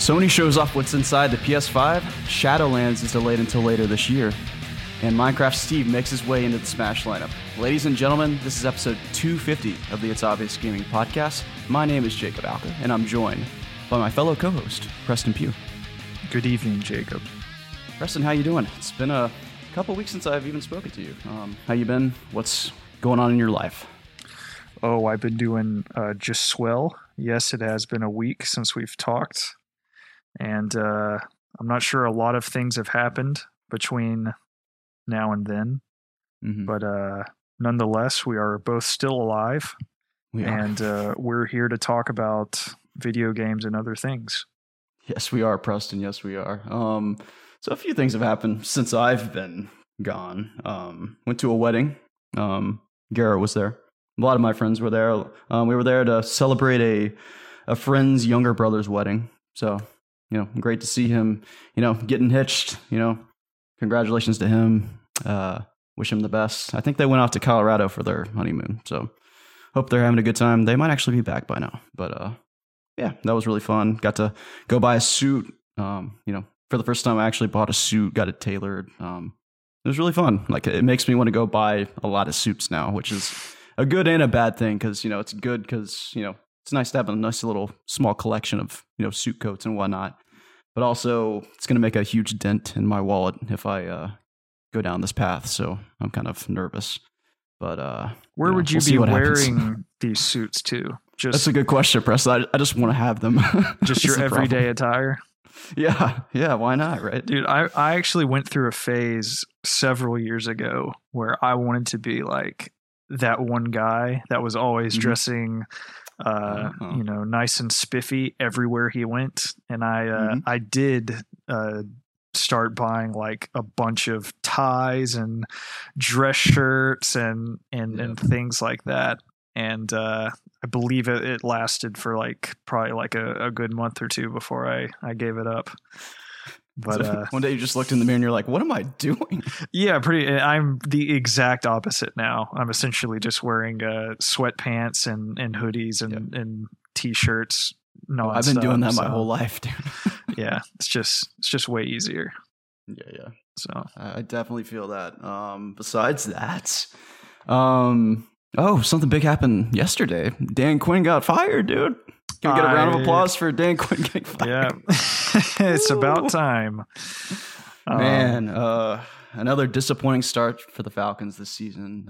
Sony shows off what's inside the PS5, Shadowlands is delayed until later this year, and Minecraft Steve makes his way into the Smash lineup. Ladies and gentlemen, this is episode 250 of the It's Obvious Gaming podcast. My name is Jacob Alka, and I'm joined by my fellow co-host, Preston Pugh. Good evening, Jacob. Preston, how you doing? It's been a couple weeks since I've even spoken to you. How you been? What's going on in your life? Oh, I've been doing just swell. Yes, it has been a week since we've talked. And I'm not sure a lot of things have happened between now and then. Mm-hmm. But nonetheless, we are both still alive. And we're here to talk about video games and other things. Yes, we are, Preston. Yes, we are. So a few things have happened since I've been gone. Went to a wedding. Garrett was there. A lot of my friends were there. We were there to celebrate a friend's younger brother's wedding. So, great to see him, getting hitched, congratulations to him. Wish him the best. I think they went off to Colorado for their honeymoon. So hope they're having a good time. They might actually be back by now, but, yeah, that was really fun. Got to go buy a suit. For the first time, I actually bought a suit, got it tailored. It was really fun. Like, it makes me want to go buy a lot of suits now, which is a good and a bad thing. Cause it's good because, it's nice to have a nice little small collection of, suit coats and whatnot. But also, it's going to make a huge dent in my wallet if I go down this path. So I'm kind of nervous. But where would you be wearing these suits to? That's a good question, Preston. I just want to have them. Just your everyday attire? Yeah. Why not, right? Dude, I actually went through a phase several years ago where I wanted to be like that one guy that was always dressing nice and spiffy everywhere he went. And I did start buying like a bunch of ties and dress shirts and things like that. And I believe it lasted for probably a good month or two before I gave it up. But so one day you just looked in the mirror and you're like, what am I doing? Yeah, I'm the exact opposite now. I'm essentially just wearing sweatpants and hoodies and t-shirts. I've been doing that my whole life, dude. Yeah, it's just way easier. Yeah. So I definitely feel that. Besides that, something big happened yesterday. Dan Quinn got fired, dude. Can we get a round of applause for Dan Quinn getting fired? Yeah, it's about time. Man, another disappointing start for the Falcons this season.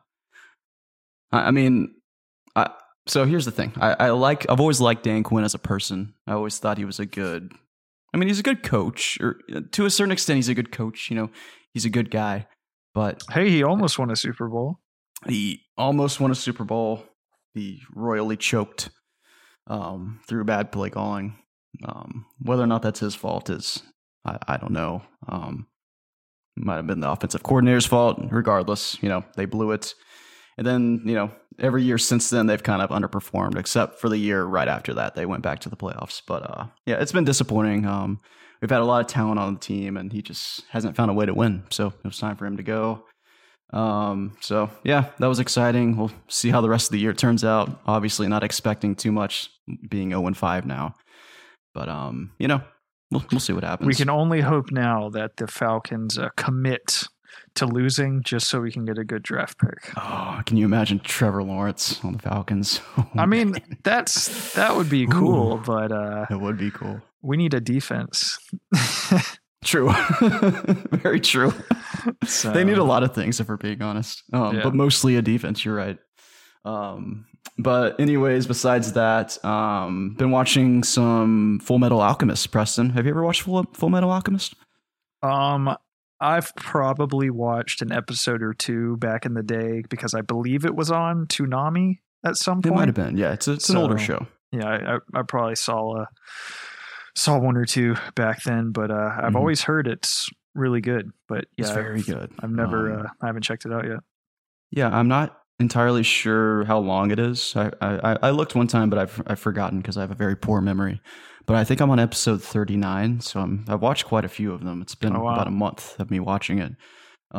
So here's the thing. I've always liked Dan Quinn as a person. I always thought he was he's a good coach, or to a certain extent, he's a good coach. He's a good guy. But hey, he almost won a Super Bowl. He almost won a Super Bowl. He royally choked through bad play calling. Whether or not that's his fault is, I don't know. Might have been the offensive coordinator's fault. Regardless, they blew it. And then, every year since then, they've kind of underperformed, except for the year right after that. They went back to the playoffs. But, it's been disappointing. We've had a lot of talent on the team, and he just hasn't found a way to win. So it was time for him to go. That was exciting. We'll see how the rest of the year turns out. Obviously not expecting too much, being 0-5 now, but we'll see what happens. We can only hope now that the Falcons commit to losing just so we can get a good draft pick. Oh, can you imagine Trevor Lawrence on the Falcons? That would be cool. Ooh, but it would be cool. We need a defense. True. Very true. So, they need a lot of things, if we're being honest. But mostly a defense. You're right. But anyways, besides that, been watching some Full Metal Alchemist. Preston, have you ever watched Full Metal Alchemist? I've probably watched an episode or two back in the day because I believe it was on Toonami at some point. It might have been. Yeah, it's an older show. Yeah, I probably saw one or two back then, but I've always heard it's really good. But yeah, it's very good. I've never, I haven't checked it out yet. Yeah, I'm not entirely sure how long it is. I looked one time, but I've forgotten because I have a very poor memory. But I think I'm on episode 39, so I've watched quite a few of them. It's been about a month of me watching it.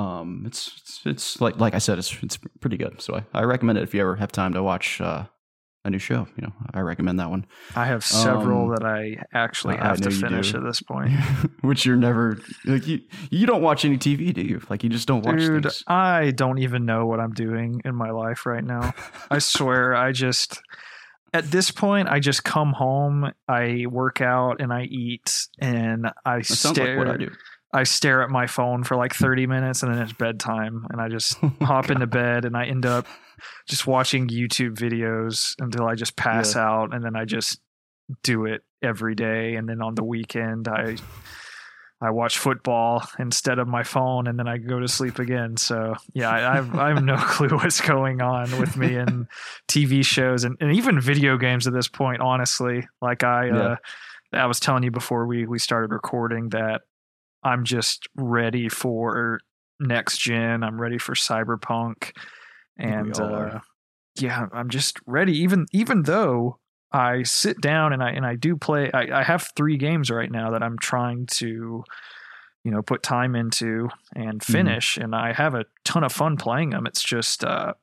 It's like I said, it's pretty good. So I recommend it if you ever have time to watch a new show. I recommend that one. I have several that I actually have to finish at this point. Which you're never like you don't watch any TV, do you? Like you just don't watch things. I don't even know what I'm doing in my life right now. I swear, at this point, I just come home, I work out, and I eat, and I sounds like what I do. I stare at my phone for like 30 minutes, and then it's bedtime, and I just hop into bed, and I end up just watching YouTube videos until I just pass out, and then I just do it every day, and then on the weekend I watch football instead of my phone, and then I go to sleep again. So yeah, I have no clue what's going on with me and TV shows and even video games at this point, honestly. Like I was telling you before we started recording that I'm just ready for next gen. I'm ready for Cyberpunk, and I'm just ready. Even though I sit down and I do play. I have 3 games right now that I'm trying to, put time into and finish, and I have a ton of fun playing them. It's just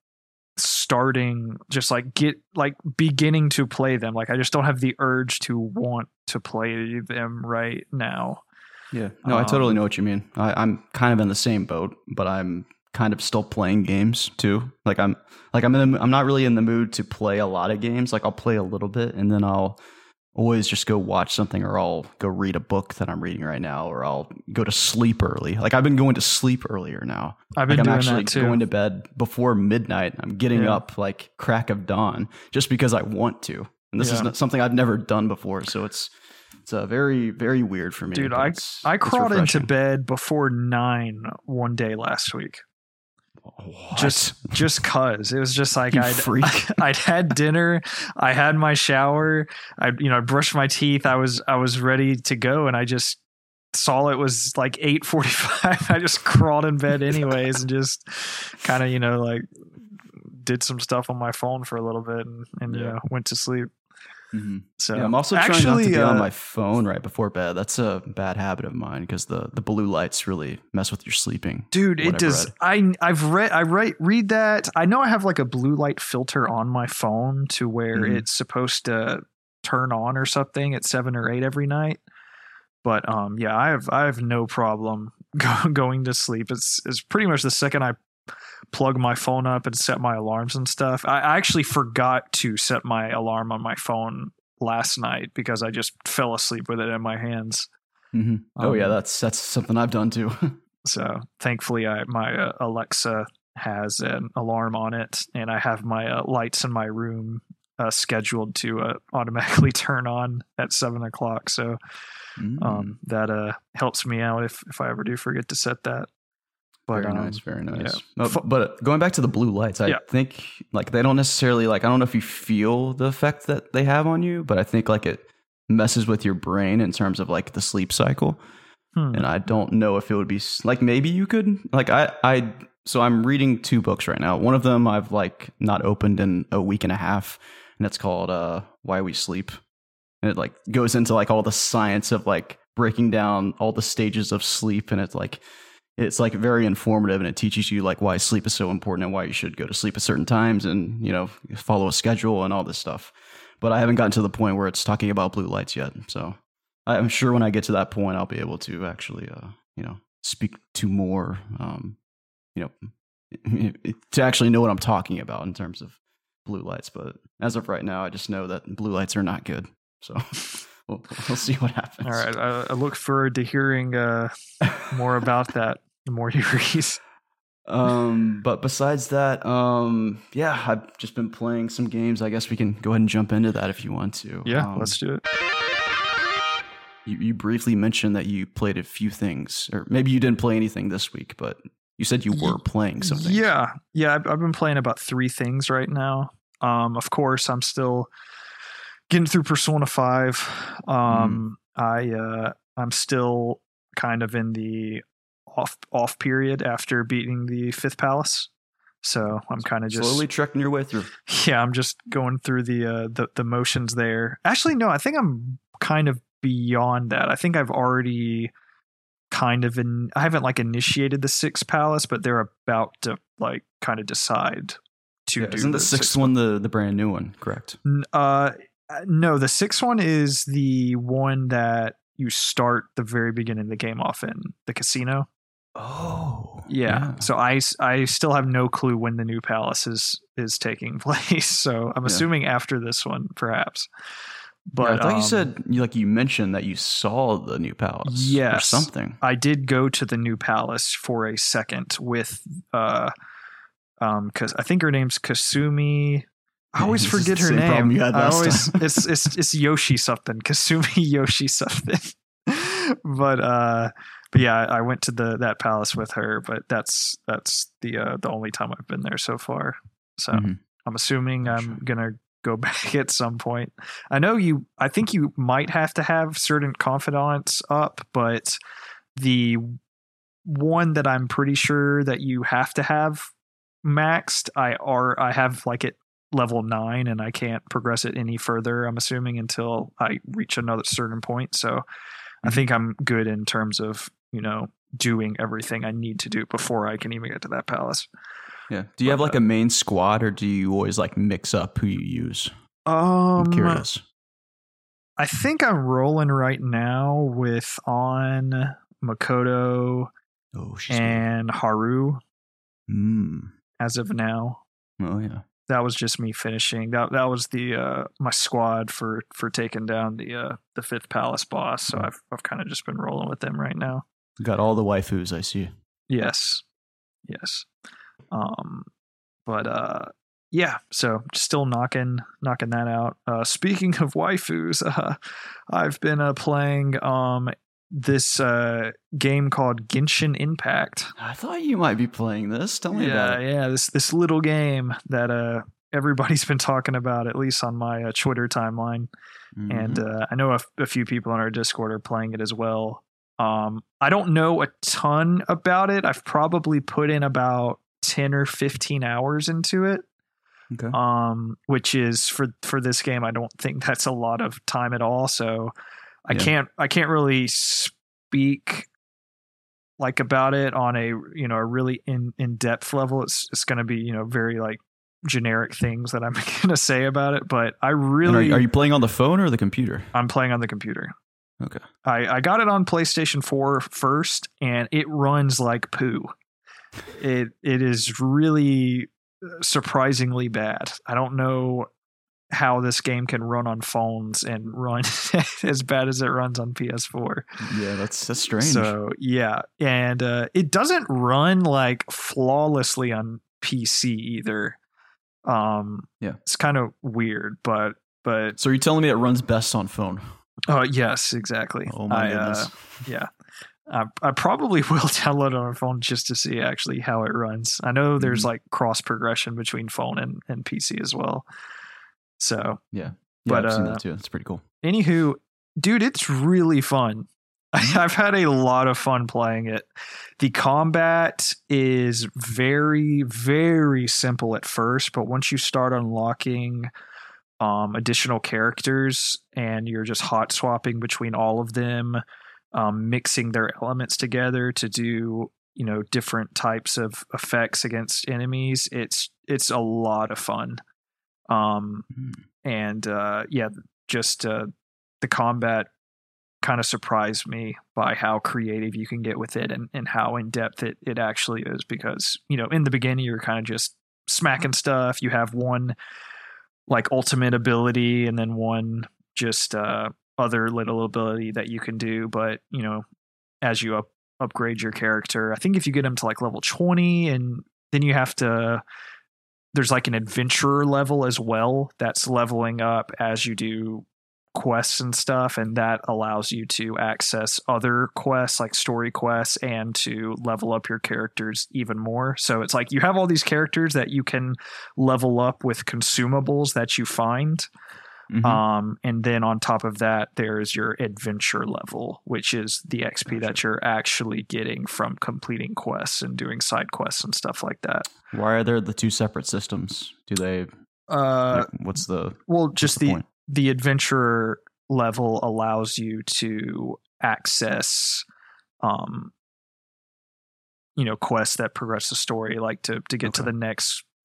beginning to play them. Like I just don't have the urge to want to play them right now. Yeah, no, I totally know what you mean. I'm kind of in the same boat, but I'm kind of still playing games too. I'm not really in the mood to play a lot of games. Like I'll play a little bit, and then I'll always just go watch something, or I'll go read a book that I'm reading right now, or I'll go to sleep early. Like I've been going to sleep earlier now. I'm actually going to bed before midnight. I'm getting up like crack of dawn just because I want to. And this is not something I've never done before, so it's very, very weird for me. Dude, I crawled into bed before 9 one day last week. What? Just cause it was just like I'd had dinner, I had my shower, I brushed my teeth, I was ready to go, and I just saw it was like 8:45. I just crawled in bed anyways and just kind of like did some stuff on my phone for a little bit and went to sleep. Mm-hmm. So I'm also trying not to be on my phone right before bed. That's a bad habit of mine because the blue lights really mess with your sleeping. Dude, it does. I read that. I know I have like a blue light filter on my phone to where it's supposed to turn on or something at 7 or 8 every night. But I have no problem going to sleep. It's pretty much the second I plug my phone up and set my alarms and stuff. I actually forgot to set my alarm on my phone last night because I just fell asleep with it in my hands. Mm-hmm. That's something I've done too. So thankfully my Alexa has an alarm on it, and I have my lights in my room scheduled to automatically turn on at 7:00. So that helps me out if I ever do forget to set that. But, very nice. Yeah. But going back to the blue lights, I think like they don't necessarily I don't know if you feel the effect that they have on you, but I think like it messes with your brain in terms of like the sleep cycle. And I don't know if it would be like, maybe you could like, so I'm reading 2 books right now. One of them I've like not opened in a week and a half, and it's called Why We Sleep. And it like goes into like all the science of like breaking down all the stages of sleep, and it's like very informative, and it teaches you like why sleep is so important and why you should go to sleep at certain times and, follow a schedule and all this stuff. But I haven't gotten to the point where it's talking about blue lights yet. So I'm sure when I get to that point, I'll be able to actually, speak to more, to actually know what I'm talking about in terms of blue lights. But as of right now, I just know that blue lights are not good. So we'll see what happens. All right. I look forward to hearing more about that. The more you read. But besides that, I've just been playing some games. I guess we can go ahead and jump into that if you want to. Yeah, let's do it. You briefly mentioned that you played a few things, or maybe you didn't play anything this week, but you said you were playing something. Yeah. I've been playing about 3 things right now. Of course, I'm still getting through Persona 5. I'm still kind of in the off period after beating the 5th palace. So I'm kind of just slowly trekking your way through. Yeah, I'm just going through the motions there. Actually, no, I think I'm kind of beyond that. I think I've already I haven't like initiated the 6th palace, but they're about to like kind of decide Yeah, isn't the sixth one the brand new one, correct? No, the sixth one is the one that you start the very beginning of the game off in the casino. Oh, yeah. So I still have no clue when the new palace is taking place. So I'm assuming after this one, perhaps. But I thought you said you mentioned that you saw the new palace. Yes, or something. I did go to the new palace for a second with because I think her name's Kasumi. I always forget her name. It's Yoshi something. Kasumi Yoshi something. But yeah, I went to that palace with her, but that's the only time I've been there so far. So I'm assuming I'm gonna go back at some point. I think you might have to have certain confidants up, but the one that I'm pretty sure that you have to have maxed, I have like at level 9 and I can't progress it any further, I'm assuming, until I reach another certain point. So I think I'm good in terms of, doing everything I need to do before I can even get to that palace. Yeah. Do you have like a main squad, or do you always like mix up who you use? I'm curious. I think I'm rolling right now with Makoto and good. Haru. As of now. Oh yeah. That was just me finishing. That was the my squad for taking down the 5th palace boss. So I've kind of just been rolling with them right now. Got all the waifus, I see. Yes. But yeah, so still knocking that out. Speaking of waifus, I've been playing this game called Genshin Impact. I thought you might be playing this. Tell me about it. Yeah, this little game that everybody's been talking about, at least on my Twitter timeline. And I know a few people on our Discord are playing it as well. I don't know a ton about it. I've probably put in about 10 or 15 hours into it. Okay. Which is for this game, I don't think that's a lot of time at all. So I can't really speak like about it on a really in depth level. It's going to be very like generic things that I'm going to say about it. But I really are you playing on the phone or the computer? I'm playing on the computer. Okay. I got it on PlayStation 4 first, and it runs like poo. It is really surprisingly bad. I don't know how this game can run on phones and run as bad as it runs on PS4. Yeah, that's strange. So yeah, and it doesn't run like flawlessly on PC either. It's kind of weird, but so are you telling me it runs best on phone? Oh yes, exactly. Oh my goodness. Yeah. I probably will download it on a phone just to see actually how it runs. I know there's like cross progression between phone and PC as well. So yeah, I've seen that too. It's pretty cool. Anywho, dude, it's really fun. I've had a lot of fun playing it. The combat is very, very simple at first, but once you start unlocking additional characters and you're just hot swapping between all of them, mixing their elements together to do different types of effects against enemies, it's a lot of fun. And just the combat kind of surprised me by how creative you can get with it and how in depth it actually is, because in the beginning you're kind of just smacking stuff. You have one like ultimate ability and then one just other little ability that you can do, but as you upgrade your character, I think if you get them to like level 20, and then you have to, there's like an adventurer level as well that's leveling up as you do quests and stuff, and that allows you to access other quests like story quests and to level up your characters even more. So it's like you have all these characters that you can level up with consumables that you find. And then on top of that, there's your adventure level, which is the XP that you're actually getting from completing quests and doing side quests and stuff like that. Why are there the two separate systems? Do they what's the point? The adventurer level allows you to access quests that progress the story, like to get to the next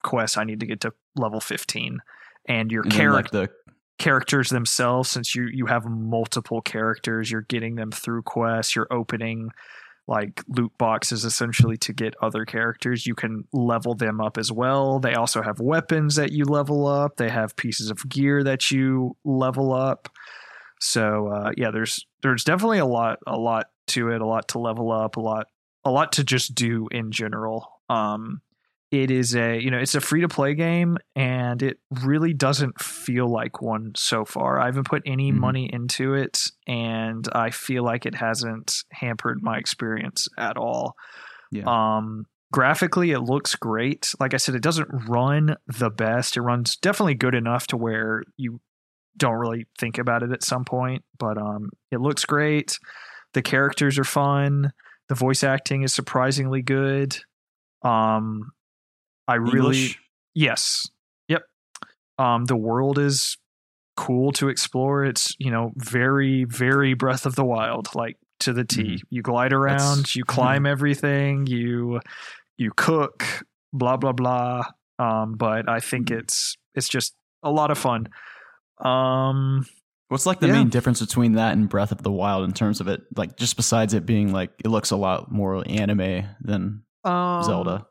quest, I need to get to level 15. And your characters themselves, since you have multiple characters, you're getting them through quests, you're opening like loot boxes essentially to get other characters. You can level them up as well. They also have weapons that you level up. They have pieces of gear that you level up. So there's definitely a lot to it, a lot to level up, a lot to just do in general. It is it's a free to play game, and it really doesn't feel like one so far. I haven't put any money into it, and I feel like it hasn't hampered my experience at all. Yeah. Graphically, it looks great. Like I said, it doesn't run the best. It runs definitely good enough to where you don't really think about it at some point, but it looks great. The characters are fun. The voice acting is surprisingly good. Yes. Yep. The world is cool to explore. It's, very, very Breath of the Wild, like to the T. You glide around, you climb everything, you cook, blah, blah, blah. But I think it's just a lot of fun. What's like the main difference between that and Breath of the Wild in terms of it, like just besides it being like, it looks a lot more anime than Zelda?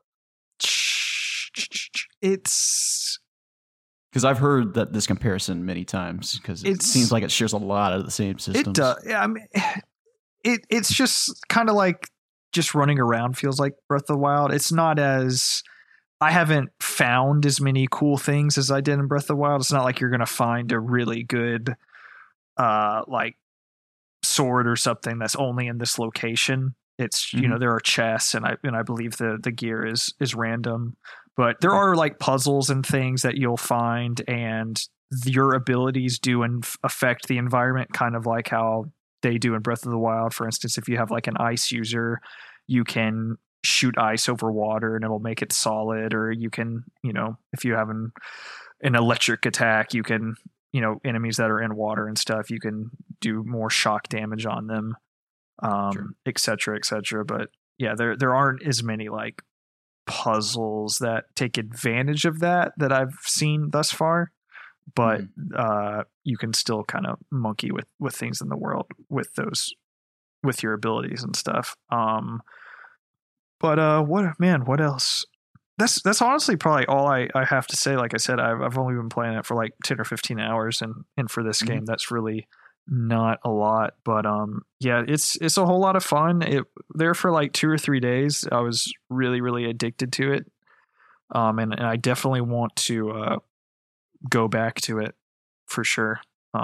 It's because I've heard that this comparison many times because it seems like it shares a lot of the same systems. It does. Yeah, I mean, it's just kind of like just running around feels like Breath of the Wild. It's not as I haven't found as many cool things as I did in Breath of the Wild. It's not like you're going to find a really good like sword or something that's only in this location. It's there are chests and I believe the gear is random, but there are like puzzles and things that you'll find, and your abilities do affect the environment, kind of like how they do in Breath of the Wild. For instance, if you have like an ice user, you can shoot ice over water and it'll make it solid, or you can, if you have an electric attack, you can, enemies that are in water and stuff, you can do more shock damage on them. Et cetera, et cetera. But yeah, there aren't as many like puzzles that take advantage of that I've seen thus far. But you can still kind of monkey with things in the world with your abilities and stuff. But what else? That's honestly probably all I have to say. Like I said, I've only been playing it for like 10 or 15 hours, and for this game, that's really not a lot. But it's a whole lot of fun. There for like 2 or 3 days, I was really, really addicted to it. And I definitely want to go back to it for sure.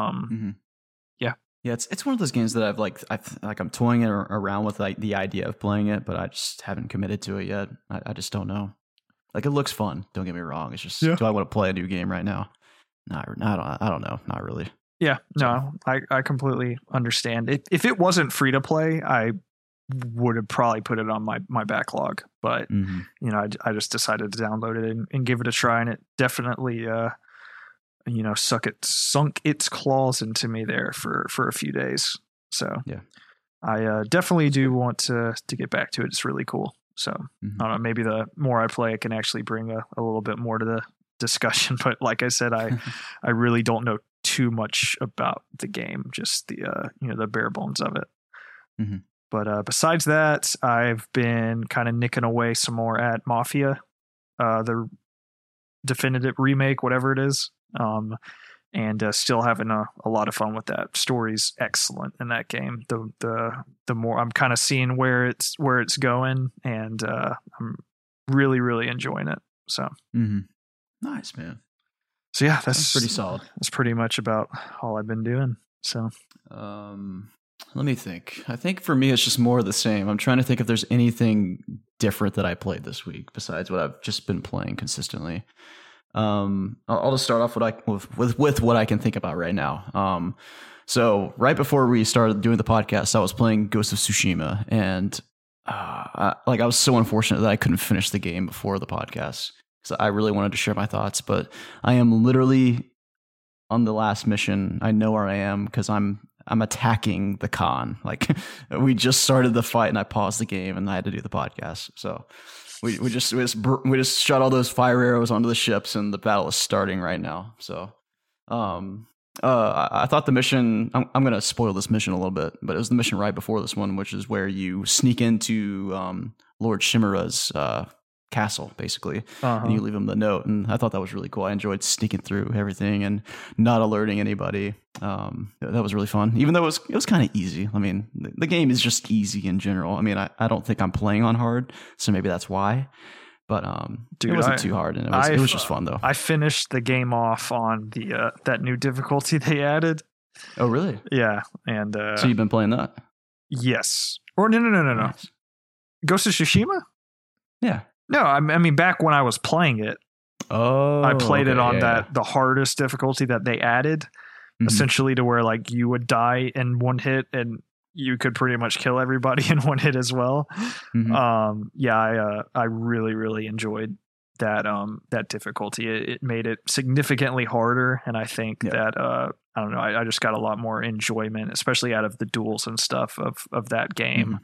Yeah, it's one of those games that I'm toying around with like the idea of playing it, but I just haven't committed to it yet. I just don't know. Like, it looks fun. Don't get me wrong. It's just, do I want to play a new game right now? I don't know. Not really. Yeah, no, I completely understand. If it wasn't free to play, I would have probably put it on my backlog. But I just decided to download it and give it a try, and it definitely sunk its claws into me there for a few days. So yeah, I definitely do want to get back to it. It's really cool. So I don't know, maybe the more I play, I can actually bring a little bit more to the discussion. But like I said, I really don't know too much about the game, just the bare bones of it. But besides that, I've been kind of nicking away some more at Mafia, the definitive remake, whatever it is. And still having a lot of fun with that. Story's excellent in that game. The more I'm kind of seeing where it's going, and I'm really, really enjoying it. So nice, man. So yeah, that's pretty solid. That's pretty much about all I've been doing. So let me think. I think for me, it's just more of the same. I'm trying to think if there's anything different that I played this week besides what I've just been playing consistently. I'll just start off with what I can think about right now. So right before we started doing the podcast, I was playing Ghost of Tsushima, and I was so unfortunate that I couldn't finish the game before the podcast because I really wanted to share my thoughts. But I am literally on the last mission. I know where I am because I'm attacking the Khan. Like, we just started the fight, and I paused the game, and I had to do the podcast. So we just shot all those fire arrows onto the ships, and the battle is starting right now. So, I thought the mission. I'm gonna spoil this mission a little bit, but it was the mission right before this one, which is where you sneak into Lord Shimura's castle, basically, and you leave him the note. And I thought that was really cool. I enjoyed sneaking through everything and not alerting anybody. That was really fun, even though it was kind of easy. I mean, the game is just easy in general. I mean, I don't think I'm playing on hard, so maybe that's why. But Dude, it wasn't too hard, and it was just fun though. I finished the game off on the that new difficulty they added. Oh, really? Yeah, and so you've been playing that? Yes. Or no. Nice. Ghost of Tsushima? Yeah. No, I mean back when I was playing it. Oh, I played it on the hardest difficulty that they added, essentially to where like you would die in one hit and you could pretty much kill everybody in one hit as well. I really, really enjoyed that difficulty. It made it significantly harder, and I think that I don't know, I just got a lot more enjoyment, especially out of the duels and stuff of that game.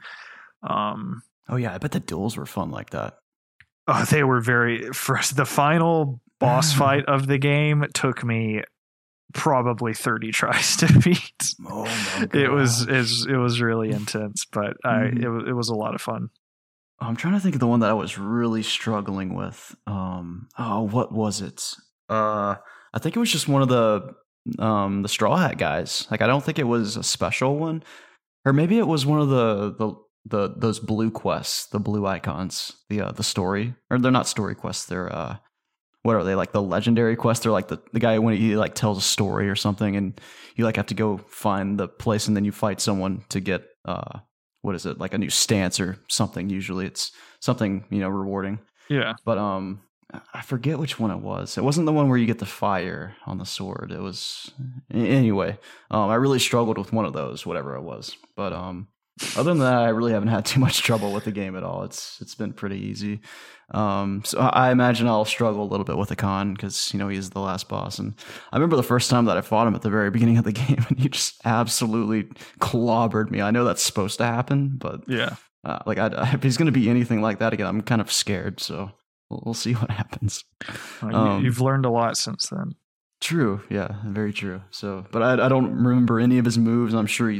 Oh yeah, I bet the duels were fun like that. Oh, they were the final boss fight of the game took me probably 30 tries to beat. Oh my God. It was really intense, but it was a lot of fun. I'm trying to think of the one that I was really struggling with. What was it? I think it was just one of the Straw Hat guys. Like, I don't think it was a special one, or maybe it was one of those blue quests, the blue icons, the story, or they're not story quests. They're what are they, like the legendary quests? They're like the guy when he like tells a story or something, and you like have to go find the place, and then you fight someone to get what is it, like a new stance or something. Usually it's something, rewarding. Yeah. But I forget which one it was. It wasn't the one where you get the fire on the sword. It was anyway. I really struggled with one of those, whatever it was. But other than that, I really haven't had too much trouble with the game at all. It's been pretty easy. So I imagine I'll struggle a little bit with the Khan because, he's the last boss. And I remember the first time that I fought him at the very beginning of the game, and he just absolutely clobbered me. I know that's supposed to happen, but yeah, if he's going to be anything like that again, I'm kind of scared. So we'll see what happens. You've learned a lot since then. True. Yeah, very true. So, but I don't remember any of his moves. I'm sure he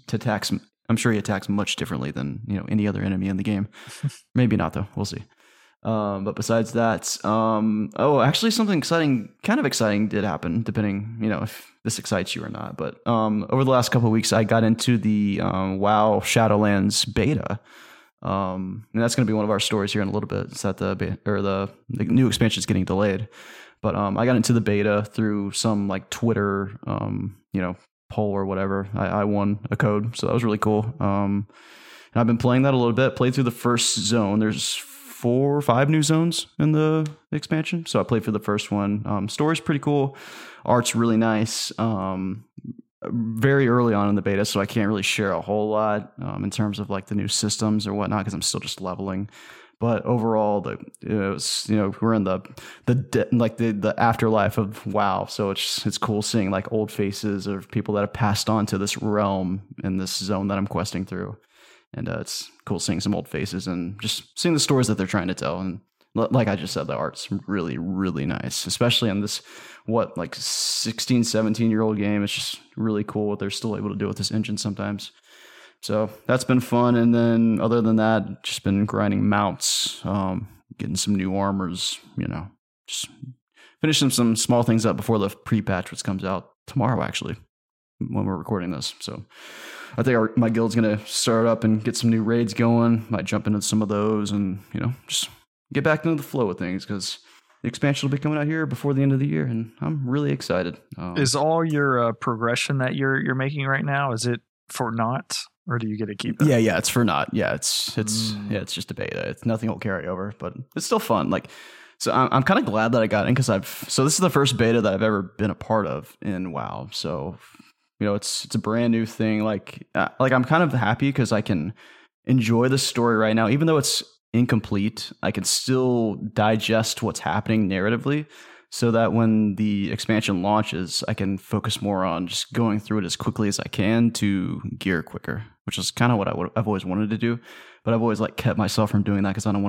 attacks much differently than any other enemy in the game. Maybe not though. We'll see. But besides that, actually something kind of exciting did happen, depending, if this excites you or not. But over the last couple of weeks, I got into the WoW Shadowlands beta. And that's going to be one of our stories here in a little bit. It's that the new expansion is getting delayed. But I got into the beta through some like Twitter, poll or whatever. I won a code, so that was really cool. And I've been playing that a little bit. Played through the first zone. There's 4 or 5 new zones in the expansion, so I played for the first one. Story's pretty cool. Art's really nice. Very early on in the beta, so I can't really share a whole lot in terms of like the new systems or whatnot because I'm still just leveling. But overall, we're in the afterlife of WoW, so it's cool seeing like old faces of people that have passed on to this realm in this zone that I'm questing through, and it's cool seeing some old faces and just seeing the stories that they're trying to tell. And like I just said, the art's really, really nice, especially on this 16, 17-year-old game. It's just really cool what they're still able to do with this engine sometimes. So that's been fun. And then other than that, just been grinding mounts, getting some new armors, just finishing some small things up before the pre-patch, which comes out tomorrow, actually, when we're recording this. So I think my guild's going to start up and get some new raids going. Might jump into some of those and, just get back into the flow of things because the expansion will be coming out here before the end of the year. And I'm really excited. Is all your progression that you're making right now, is it for naught? Or do you get to keep it? Yeah, it's for naught. Yeah, it's just a beta. It's nothing will carry over, but it's still fun. So I'm kind of glad that I got in because this is the first beta that I've ever been a part of in WoW. So it's a brand new thing. Like I'm kind of happy because I can enjoy the story right now, even though it's incomplete. I can still digest what's happening narratively, so that when the expansion launches, I can focus more on just going through it as quickly as I can to gear quicker, which is kind of what I've always wanted to do. But I've always kept myself from doing that because I don't want to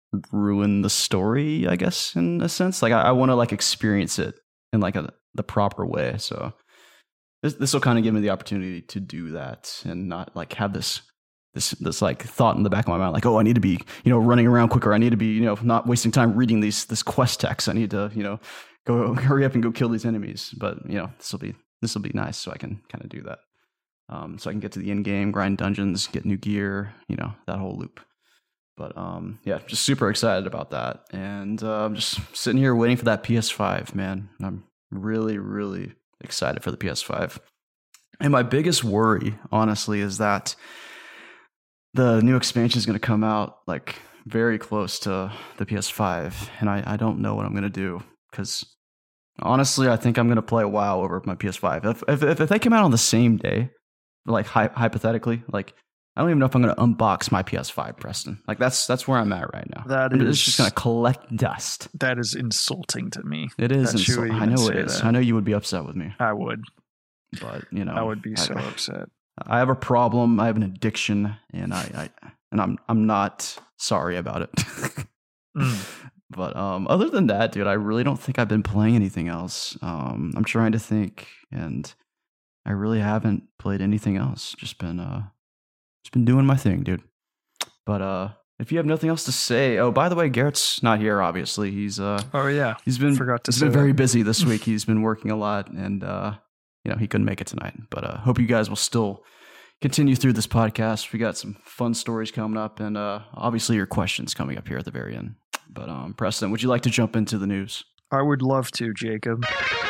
ruin the story, I guess, in a sense. Like I want to like experience it in like the proper way. So this will kind of give me the opportunity to do that and not like have this like thought in the back of my mind, like, oh, I need to be, running around quicker. I need to be, not wasting time reading this quest text. I need to, go hurry up and go kill these enemies. But this will be nice, so I can kind of do that. So I can get to the end game, grind dungeons, get new gear, that whole loop. But yeah, just super excited about that, and I'm just sitting here waiting for that PS5, man. I'm really, really excited for the PS5. And my biggest worry, honestly, is that the new expansion is going to come out like very close to the PS5, and I don't know what I'm going to do, because honestly, I think I'm going to play WoW over my PS5. If they come out on the same day, like hypothetically, like I don't even know if I'm going to unbox my PS5, Preston. Like that's where I'm at right now. It's just going to collect dust. That is insulting to me. It is insulting. I know it is. I know you would be upset with me. I would. But I would be so upset. I have a problem. I have an addiction, and I'm not sorry about it. But other than that, dude, I really don't think I've been playing anything else. I'm trying to think, and I really haven't played anything else. Just been doing my thing, dude. But if you have nothing else to say, oh, by the way, Garrett's not here. Obviously, he's he's been very busy this week. He's been working a lot, and he couldn't make it tonight. But hope you guys will still continue through this podcast. We got some fun stories coming up, and obviously your questions coming up here at the very end. But Preston, would you like to jump into the news? I would love to, Jacob.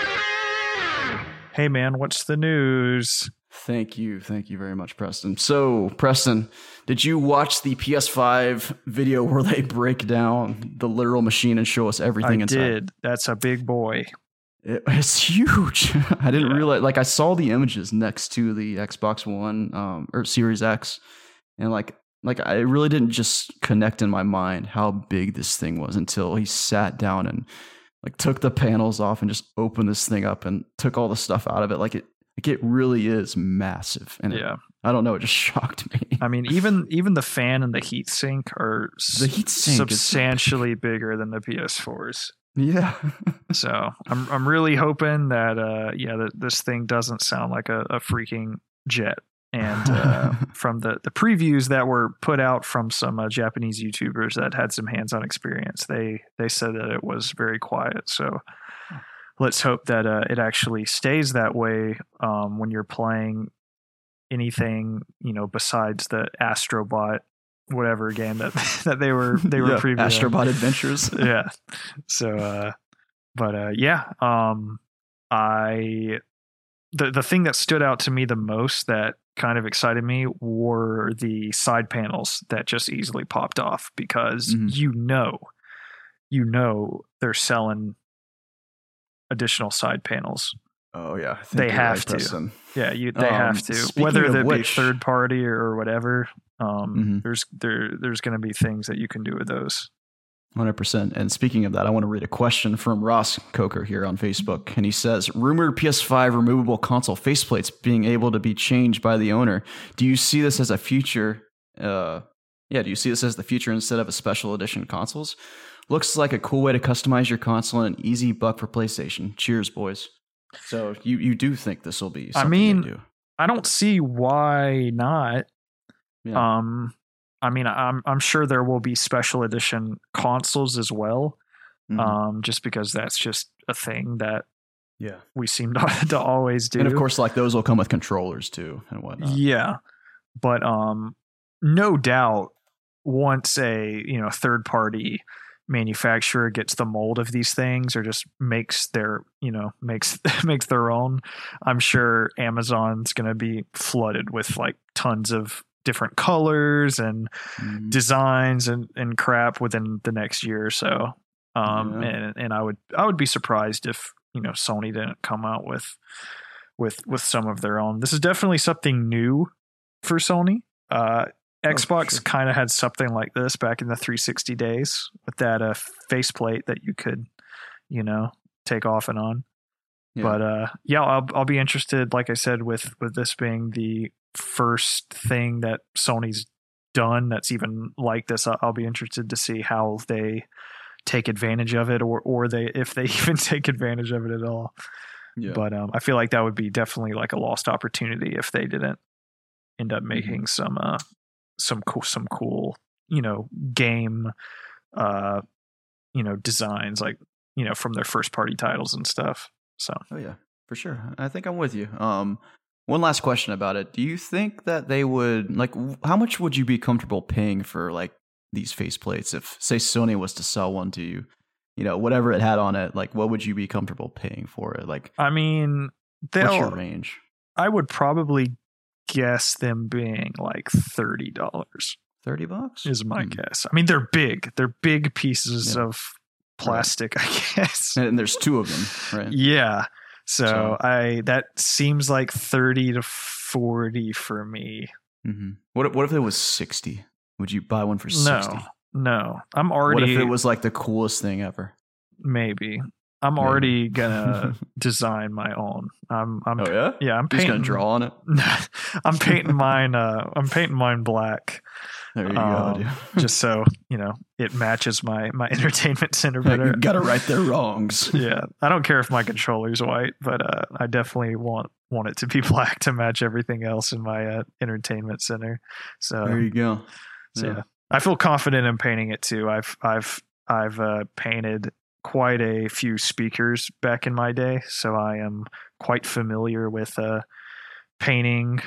Hey, man, what's the news? Thank you very much, Preston. So, Preston, did you watch the PS5 video where they break down the literal machine and show us everything inside? I did. That's a big boy. It's huge. I didn't realize. Like, I saw the images next to the Xbox One or Series X, and like I really didn't just connect in my mind how big this thing was until he sat down and like took the panels off and just opened this thing up and took all the stuff out of it. Like it really is massive. And I don't know, it just shocked me. I mean, even the fan and the heatsink are substantially bigger than the PS4's. Yeah. So I'm really hoping that that this thing doesn't sound like a freaking jet. And from the previews that were put out from some Japanese YouTubers that had some hands-on experience, they said that it was very quiet. So let's hope that it actually stays that way when you're playing anything, besides the Astrobot whatever game that they were previewing. Astrobot Adventures. Yeah. So the thing that stood out to me the most that kind of excited me were the side panels that just easily popped off, because they're selling additional side panels. Oh yeah, they have to. Yeah, they have to. Whether that be third party or whatever, there's going to be things that you can do with those. 100%. And speaking of that, I want to read a question from Ross Coker here on Facebook. And he says, rumored PS5 removable console faceplates being able to be changed by the owner. Do you see this as a future? Do you see this as the future instead of a special edition consoles? Looks like a cool way to customize your console and an easy buck for PlayStation. Cheers, boys. So you do think this will be something they do? I don't see why not. Yeah. I'm sure there will be special edition consoles as well, just because that's just a thing that we seem to always do. And of course, like those will come with controllers too and whatnot. Yeah, but no doubt, once a third party manufacturer gets the mold of these things or just makes their makes their own, I'm sure Amazon's going to be flooded with like tons of different colors and designs and crap within the next year or so. And I would be surprised if Sony didn't come out with some of their own. This is definitely something new for Sony. Xbox kind of had something like this back in the 360 days with that faceplate that you could take off and on. But I'll be interested, like I said, with this being the first thing that Sony's done that's even like this. I'll be interested to see how they take advantage of it, or if they even take advantage of it at all. Yeah. But I feel like that would be definitely like a lost opportunity if they didn't end up making some cool, game, designs, like, from their first party titles and stuff. So. Oh yeah, for sure. I think I'm with you. One last question about it. Do you think that they would, like, how much would you be comfortable paying for like these faceplates if, say, Sony was to sell one to you? Whatever it had on it, like, what would you be comfortable paying for it? Like, I mean, what's your range? I would probably guess them being like $30. $30 is my guess. I mean, they're big. They're big pieces of plastic, right. I guess. And there's 2 of them, right? Yeah. So that seems like 30 to 40 for me. Mm-hmm. What if it was 60? Would you buy one for 60? No. I'm already. What if it was like the coolest thing ever? Maybe. I'm already gonna design my own. I'm oh yeah? Yeah, I'm just gonna draw on it. I'm painting mine. I'm painting mine black. There you go, dude. Just so it matches my entertainment center better. You gotta right their wrongs. Yeah, I don't care if my controller's white, but I definitely want it to be black to match everything else in my entertainment center. So there you go. So yeah, I feel confident in painting it too. I've painted quite a few speakers back in my day, so I am quite familiar with painting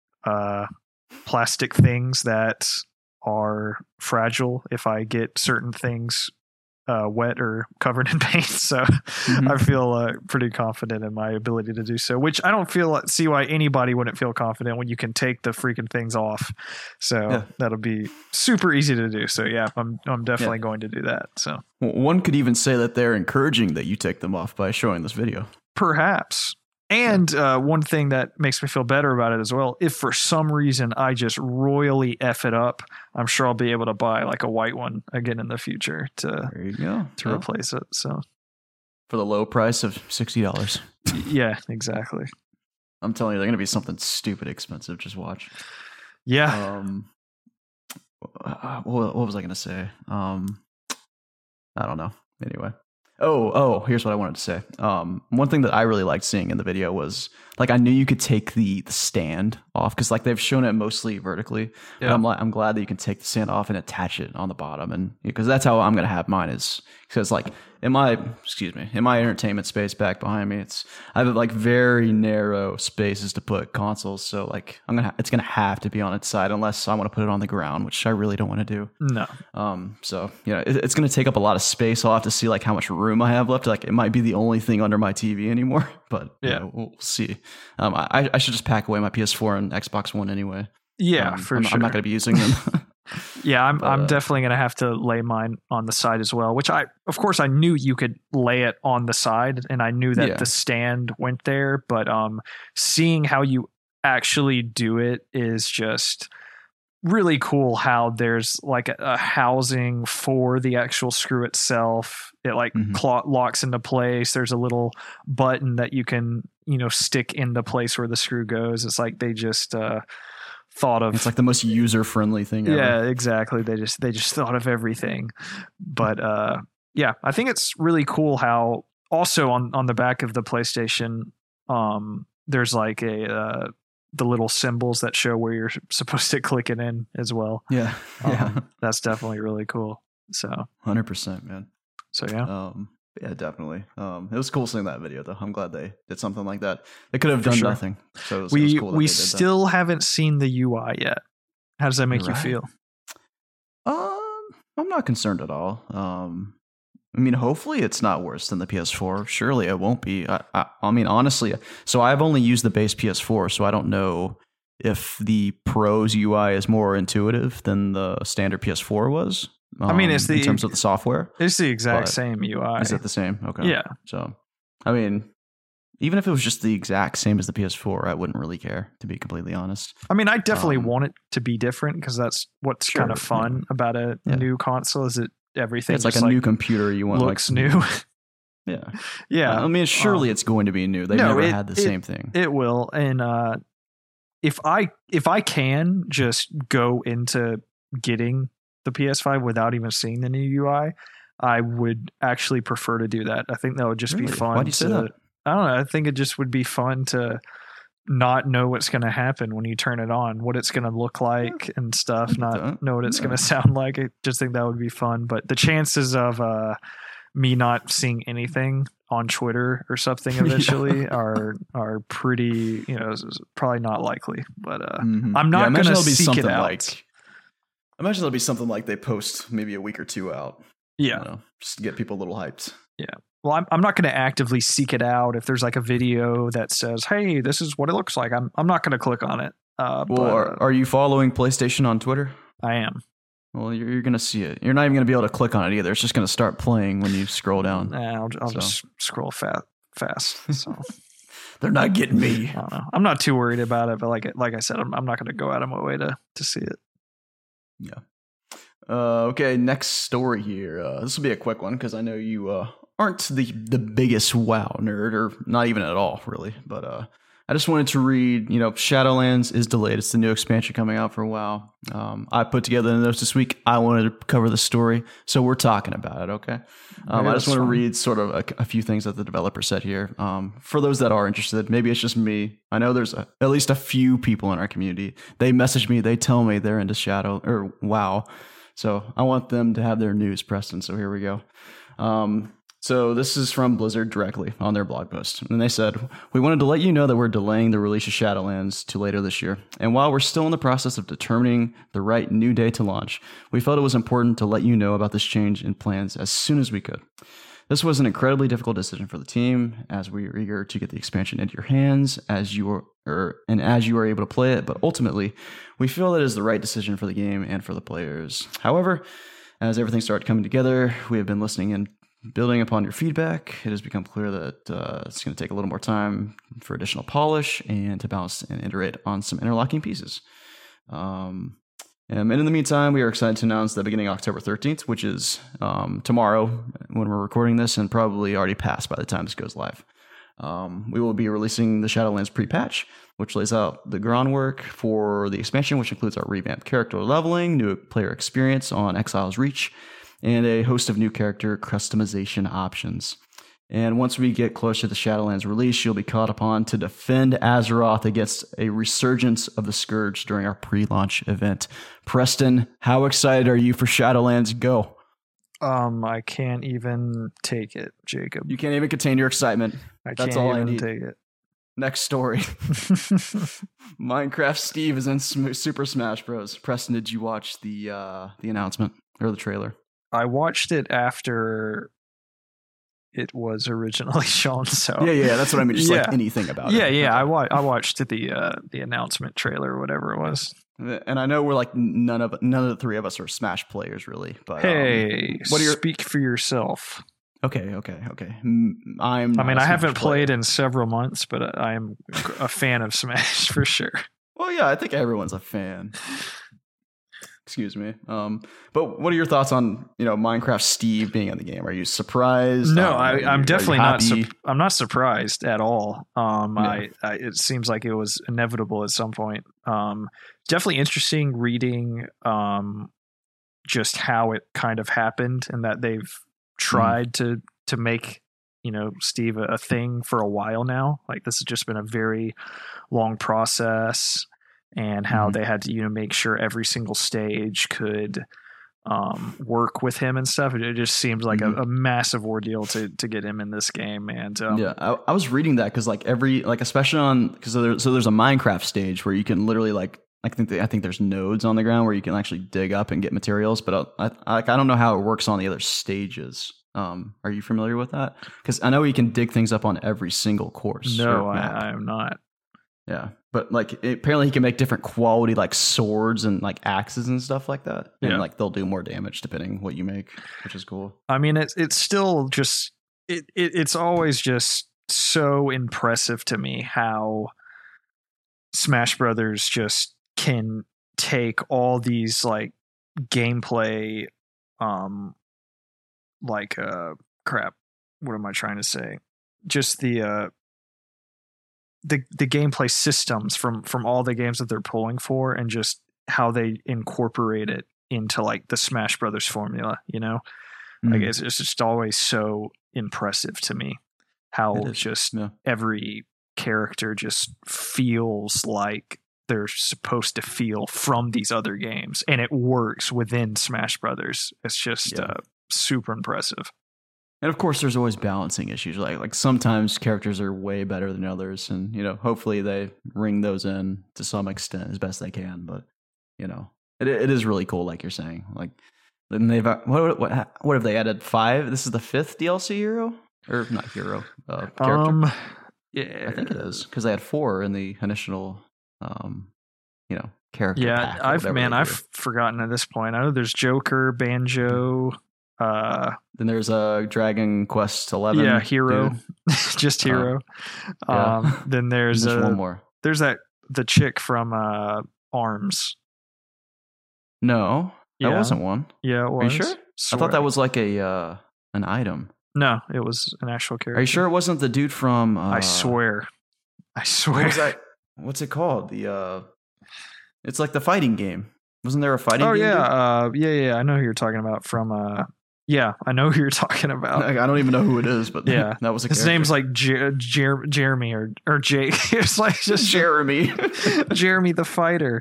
plastic things that are fragile if I get certain things wet or covered in paint. So I feel pretty confident in my ability to do so, which I don't see why anybody wouldn't feel confident when you can take the freaking things off. So that'll be super easy to do. So yeah, I'm definitely going to do that. So one could even say that they're encouraging that you take them off by showing this video. Perhaps. And one thing that makes me feel better about it as well, if for some reason I just royally F it up, I'm sure I'll be able to buy like a white one again in the future to replace it. So for the low price of $60. Yeah, exactly. I'm telling you, they're going to be something stupid expensive. Just watch. Yeah. What was I going to say? I don't know. Anyway. Oh, here's what I wanted to say. One thing that I really liked seeing in the video was, like, I knew you could take the stand off because, like, they've shown it mostly vertically. Yeah. I'm glad that you can take the stand off and attach it on the bottom, and because that's how I'm gonna have mine. Is because, like, in my entertainment space back behind me, I have like very narrow spaces to put consoles, so like it's gonna have to be on its side unless I want to put it on the ground, which I really don't want to do. No. So it's gonna take up a lot of space. I'll have to see like how much room I have left. Like it might be the only thing under my TV anymore, but we'll see. I should just pack away my PS4 and Xbox One anyway. Yeah, for sure. I'm not gonna be using them. Yeah, I'm definitely going to have to lay mine on the side as well, which of course I knew you could lay it on the side, and I knew that the stand went there, but seeing how you actually do it is just really cool. How there's like a housing for the actual screw itself. It like locks into place. There's a little button that you can, stick in the place where the screw goes. It's like they just thought of. It's like the most user-friendly thing ever. Yeah, exactly. They just thought of everything. But yeah, I think it's really cool how also on the back of the PlayStation, there's like the little symbols that show where you're supposed to click it in as well. Yeah. That's definitely really cool. So 100%, man. So yeah. Yeah, definitely. It was cool seeing that video, though. I'm glad they did something like that. They could have done nothing. So it was cool that we still haven't seen the UI yet. How does that make you feel? I'm not concerned at all. I mean, hopefully it's not worse than the PS4. Surely it won't be. I mean, honestly, so I've only used the base PS4, so I don't know if the Pro's UI is more intuitive than the standard PS4 was. I mean, it's in terms of the software. It's the exact same UI. Is it the same? Okay. Yeah. So, I mean, even if it was just the exact same as the PS4, I wouldn't really care, to be completely honest. I mean, I definitely want it to be different because that's what's kind of fun about a new console. Is it everything? It's like a new computer. You want looks new. Yeah. Yeah. I mean, surely it's going to be new. They've never had the same thing. It will, and if I can just go into getting the PS5 without even seeing the new UI, I would actually prefer to do that. I think that would just be fun. Why do you say that? I don't know. I think it just would be fun to not know what's going to happen when you turn it on, what it's going to look like and stuff, not know what it's going to sound like. I just think that would be fun. But the chances of me not seeing anything on Twitter or something eventually are pretty, probably not likely. But I'm not going to seek it out. Imagine there'll be something like they post maybe a week or two out. Yeah. Just to get people a little hyped. Yeah. Well, I'm not going to actively seek it out. If there's like a video that says, "Hey, this is what it looks like," I'm not going to click on it. Are you following PlayStation on Twitter? I am. Well, you're going to see it. You're not even going to be able to click on it either. It's just going to start playing when you scroll down. I'll just scroll fast. So they're not getting me. I don't know. I'm not too worried about it, but like I said, I'm not going to go out of my way to see it. Yeah. Okay, next story here. This will be a quick one because I know you aren't the biggest WoW nerd, or not even at all, really. But I just wanted to read, Shadowlands is delayed. It's the new expansion coming out for WoW. I put together the notes this week. I wanted to cover the story, so we're talking about it, okay? I just want to read sort of a few things that the developer said here. For those that are interested, maybe it's just me. I know there's at least a few people in our community. They message me. They tell me they're into WoW. So I want them to have their news, Preston. So here we go. So this is from Blizzard directly on their blog post. And they said, "We wanted to let you know that we're delaying the release of Shadowlands to later this year. And while we're still in the process of determining the right new day to launch, we felt it was important to let you know about this change in plans as soon as we could. This was an incredibly difficult decision for the team, as we are eager to get the expansion into your hands as you are able to play it, but ultimately, we feel that it is the right decision for the game and for the players. However, as everything started coming together, we have been listening and building upon your feedback. It has become clear that it's going to take a little more time for additional polish and to balance and iterate on some interlocking pieces. And in the meantime, we are excited to announce that beginning October 13th, which is tomorrow when we're recording this and probably already passed by the time this goes live, we will be releasing the Shadowlands pre-patch, which lays out the groundwork for the expansion, which includes our revamped character leveling, new player experience on Exile's Reach, and a host of new character customization options. And once we get closer to the Shadowlands release, you'll be called upon to defend Azeroth against a resurgence of the Scourge during our pre-launch event. Preston, how excited are you for Shadowlands Go? I can't even take it, Jacob. You can't even contain your excitement. That's all I need. Take it. Next story. Minecraft Steve is in Super Smash Bros. Preston, did you watch the announcement or the trailer? I watched it after it was originally shown. So yeah, that's what I mean. Just like anything about it. Yeah. I watched the announcement trailer or whatever it was. And I know we're like none of the three of us are Smash players, really. But hey, speak for yourself. Okay. I haven't played in several months, but I am a fan of Smash for sure. Well, yeah, I think everyone's a fan. Excuse me. But what are your thoughts on Minecraft Steve being in the game? Are you surprised? No, I'm definitely not. I'm not surprised at all. It seems like it was inevitable at some point. Definitely interesting reading just how it kind of happened, and that they've tried to make Steve a thing for a while now. Like this has just been a very long process. And how they had to, make sure every single stage could work with him and stuff. It just seems like a massive ordeal to get him in this game. And I was reading that because especially there's a Minecraft stage where you can literally I think there's nodes on the ground where you can actually dig up and get materials. But I don't know how it works on the other stages. Are you familiar with that? Because I know you can dig things up on every single course. No, I am not. Yeah, but apparently he can make different quality swords and axes and stuff like that, and they'll do more damage depending what you make, which is cool. I mean, it's still just it's always just so impressive to me how Smash Brothers just can take all these gameplay, crap. What am I trying to say? Just the gameplay systems from all the games that they're pulling for, and just how they incorporate it into like the Smash Brothers formula, Mm. Like it's just always so impressive to me how just every character just feels like they're supposed to feel from these other games, and it works within Smash Brothers. It's just super impressive. And of course, there's always balancing issues. Like sometimes characters are way better than others, and hopefully they ring those in to some extent as best they can. But it is really cool, like you're saying. Like, then they've what have they added? 5? This is the 5th DLC hero, or not hero? Character. Yeah, I think it is because they had 4 in the initial, character. Yeah, I've forgotten at this point. I know there's Joker, Banjo. Then there's a Dragon Quest 11. Yeah, Hero, just Hero. Then there's one more. There's the chick from ARMS. No, that wasn't one. Yeah, it was. Are you sure? I thought that was like an item. No, it was an actual character. Are you sure it wasn't the dude from? I swear. What was that? What's it called? It's like the fighting game. Wasn't there a fighting game? Oh yeah, yeah. I know who you're talking about from. Yeah, I know who you're talking about. I don't even know who it is, but yeah, that was a his character. name's like Jeremy or Jake. It's like just Jeremy, Jeremy the fighter.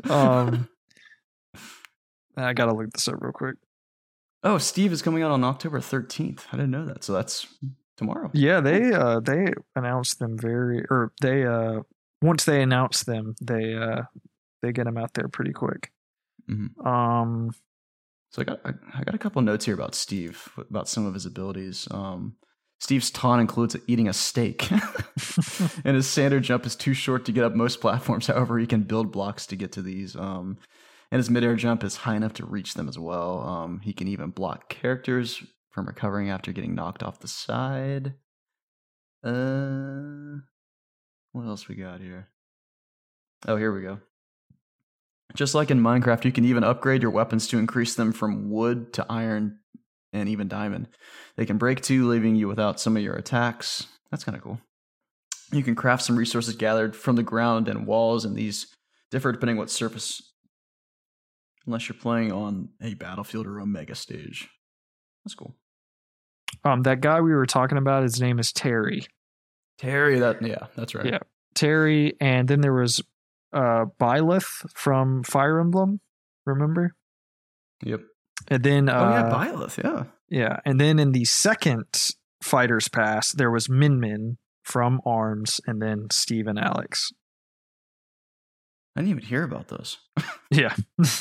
I gotta look this up real quick. Oh, Steve is coming out on October 13th. I didn't know that, so that's tomorrow. Yeah, they announced them once they announce them, they get them out there pretty quick. Mm-hmm. So I got a couple notes here about Steve, about some of his abilities. Steve's taunt includes eating a steak, and his standard jump is too short to get up most platforms. However, he can build blocks to get to these. And his midair jump is high enough to reach them as well. He can even block characters from recovering after getting knocked off the side. What else we got here? Oh, here we go. Just like in Minecraft, you can even upgrade your weapons to increase them from wood to iron and even diamond. They can break too, leaving you without some of your attacks. That's kind of cool. You can craft some resources gathered from the ground and walls, and these differ depending what surface, unless you're playing on a battlefield or Omega stage. That's cool. That guy we were talking about, his name is Terry. Terry, that's right. Yeah, Terry, and then there was Byleth from Fire Emblem, remember? Yep. And then Byleth, yeah. Yeah, and then in the second Fighters Pass, there was Min Min from ARMS, and then Steve and Alex. I didn't even hear about those. Yeah.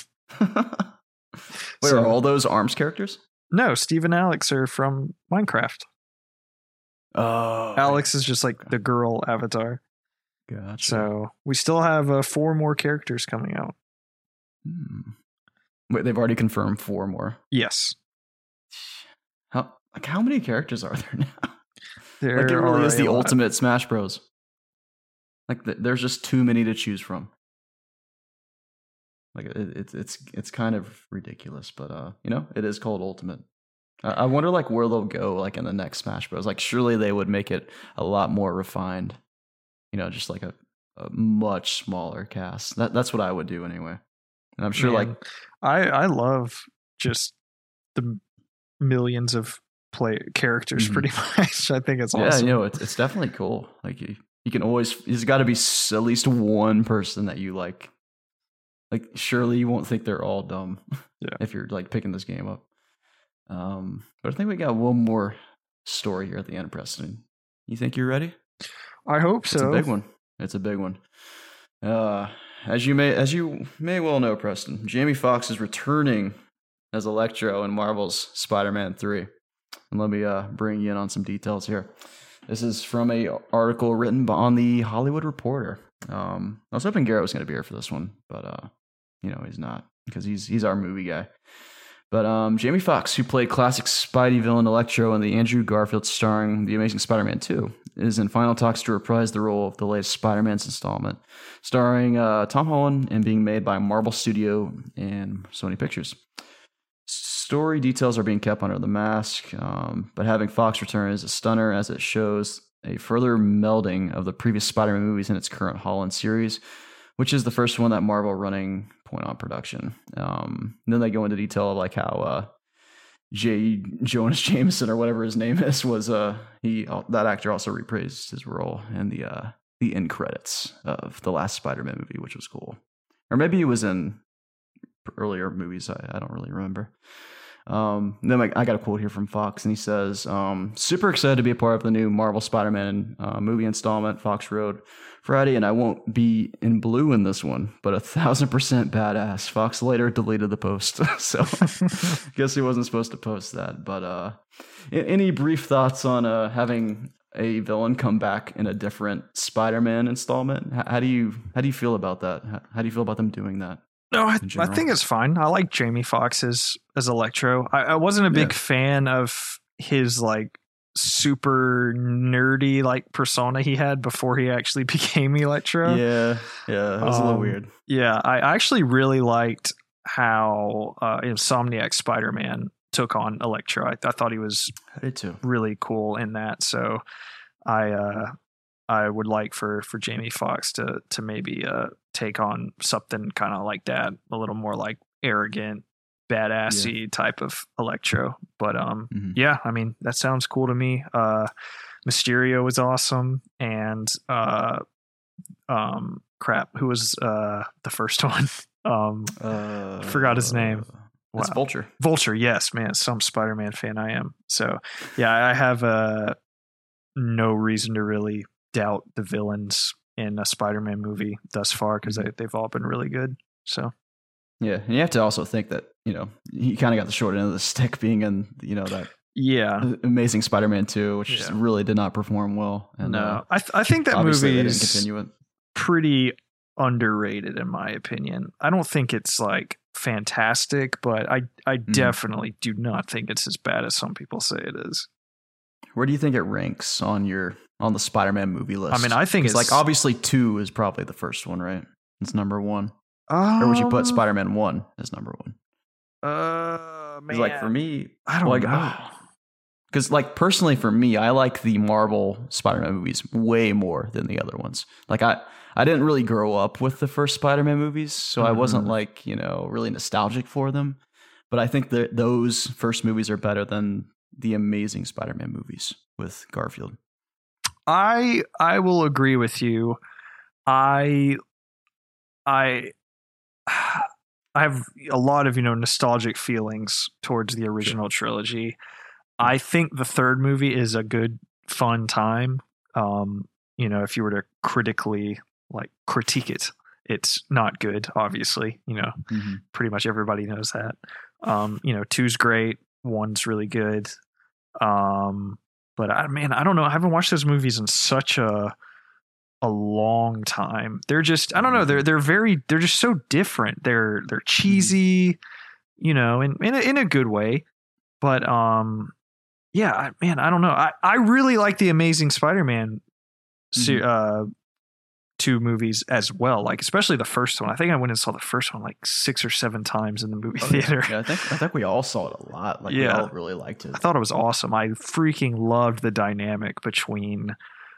Wait, are all those ARMS characters? No, Steve and Alex are from Minecraft. Oh. Alex is just like the girl avatar. Gotcha. So we still have 4 more characters coming out. Wait, they've already confirmed 4 more. Yes. How many characters are there now? There it really is the ultimate Smash Bros. Like there's just too many to choose from. Like it's kind of ridiculous, but it is called Ultimate. I wonder like where they'll go like in the next Smash Bros. Like surely they would make it a lot more refined. Just like a much smaller cast. That's what I would do anyway. And I'm sure I love just the millions of characters pretty much. I think it's awesome. Yeah, it's definitely cool. Like you can always, there's got to be at least one person that you like. Like surely you won't think they're all dumb if you're like picking this game up. But I think we got one more story here at the end, Preston. You think you're ready? I hope so. It's a big one. It's a big one. As you may well know, Preston, Jamie Foxx is returning as Electro in Marvel's Spider-Man 3. And let me bring you in on some details here. This is from a article written on the Hollywood Reporter. I was hoping Garrett was going to be here for this one, but he's not because he's our movie guy. But Jamie Foxx, who played classic Spidey villain Electro in the Andrew Garfield starring The Amazing Spider-Man 2, is in final talks to reprise the role of the latest Spider-Man's installment, starring Tom Holland and being made by Marvel Studio and Sony Pictures. Story details are being kept under the mask, but having Fox return is a stunner as it shows a further melding of the previous Spider-Man movies in its current Holland series, which is the first one that Marvel running point on production. Then they go into detail of like how J. Jonas Jameson or whatever his name is was that actor also reprised his role in the end credits of the last Spider-Man movie, which was cool. Or maybe he was in earlier movies. I don't really remember. Then I got a quote here from Fox, and he says, super excited to be a part of the new Marvel Spider-Man movie installment Fox wrote Friday, and I won't be in blue in this one, but 1,000% badass. Fox later deleted the post, so guess he wasn't supposed to post that. But any brief thoughts on having a villain come back in a different Spider-Man installment? How do you feel about that? How do you feel about them doing that? No, I think it's fine. I like Jamie Foxx as Electro. I wasn't a big fan of his like super nerdy like persona he had before he actually became Electro. Yeah, it was a little weird. Yeah, I actually really liked how Insomniac Spider-Man took on Electro. I thought he was really cool in that. So I would like for Jamie Foxx to maybe take on something kind of like that, a little more like arrogant, badassy type of Electro. But yeah, I mean that sounds cool to me. Mysterio was awesome, and who was the first one? Forgot his name. Wow. It's Vulture. Vulture, yes, man. Some Spider-Man fan I am. So yeah, I have no reason to really doubt the villains in a Spider-Man movie thus far, because they've all been really good. So yeah, and you have to also think that he kind of got the short end of the stick being in that Amazing Spider-Man 2, which really did not perform well. And no, I think that movie is pretty underrated in my opinion. I don't think it's like fantastic, but I definitely do not think it's as bad as some people say it is. Where do you think it ranks on the Spider-Man movie list? I mean, I think it's like obviously 2 is probably the first one, right? It's number 1. Or would you put Spider-Man 1 as number 1? Man, like for me, I don't know. Because like personally for me, I like the Marvel Spider-Man movies way more than the other ones. Like I didn't really grow up with the first Spider-Man movies, so I wasn't like really nostalgic for them. But I think that those first movies are better than the Amazing Spider-Man movies with Garfield. I will agree with you. I have a lot of nostalgic feelings towards the original trilogy. I think the third movie is a good fun time. If you were to critically critique it, it's not good, obviously. Pretty much everybody knows that. 2's great, 1's really good. But I don't know. I haven't watched those movies in such a long time. They're just, I don't know. They're just so different. They're cheesy, in a good way. But yeah, I don't know. I really like the Amazing Spider-Man 2 movies as well. Like especially the first one. I think I went and saw the first one like 6 or 7 times in the movie theater. Yeah, I think we all saw it a lot. Like we all really liked it. I thought it was awesome. I freaking loved the dynamic between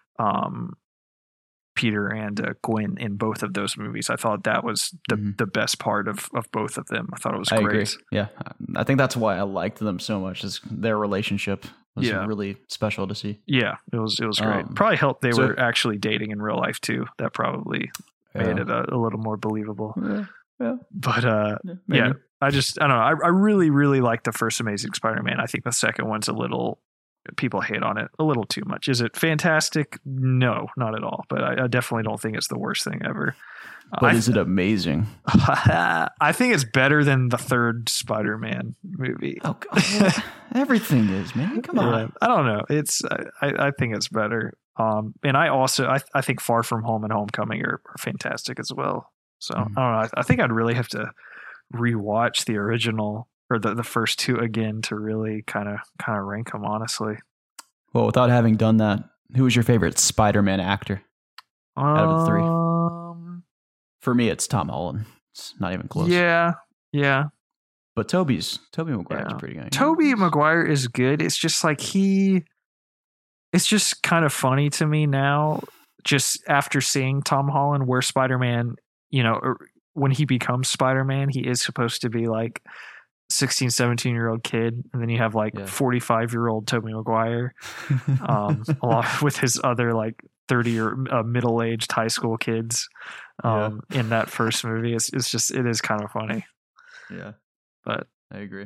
Peter and Gwen in both of those movies. I thought that was the best part of both of them. I thought it was great. Agree. Yeah, I think that's why I liked them so much. Is their relationship was really special to see. Yeah, it was great. Probably helped they were actually dating in real life too. That probably made it a little more believable. Yeah. But I don't know. I really, really like the first Amazing Spider-Man. I think the second one's a little, people hate on it a little too much. Is it fantastic? No, not at all. But I definitely don't think it's the worst thing ever. But is it amazing? I think it's better than the third Spider-Man movie. Oh, God. Everything is, man. Come on. I don't know. I think it's better. And I think Far From Home and Homecoming are fantastic as well. So I don't know. I think I'd really have to rewatch the original or the first 2 again to really kind of rank them, honestly. Well, without having done that, who was your favorite Spider-Man actor out of the 3? For me, it's Tom Holland. It's not even close. Yeah. But Tobey Maguire is pretty good. Tobey Maguire is good. It's just like it's just kind of funny to me now, just after seeing Tom Holland, where Spider-Man, when he becomes Spider-Man, he is supposed to be like 16, 17-year-old kid, and then you have like 45-year-old Tobey Maguire, along with his other like 30 or middle-aged high school kids in that first movie. It is kind of funny. Yeah, but I agree.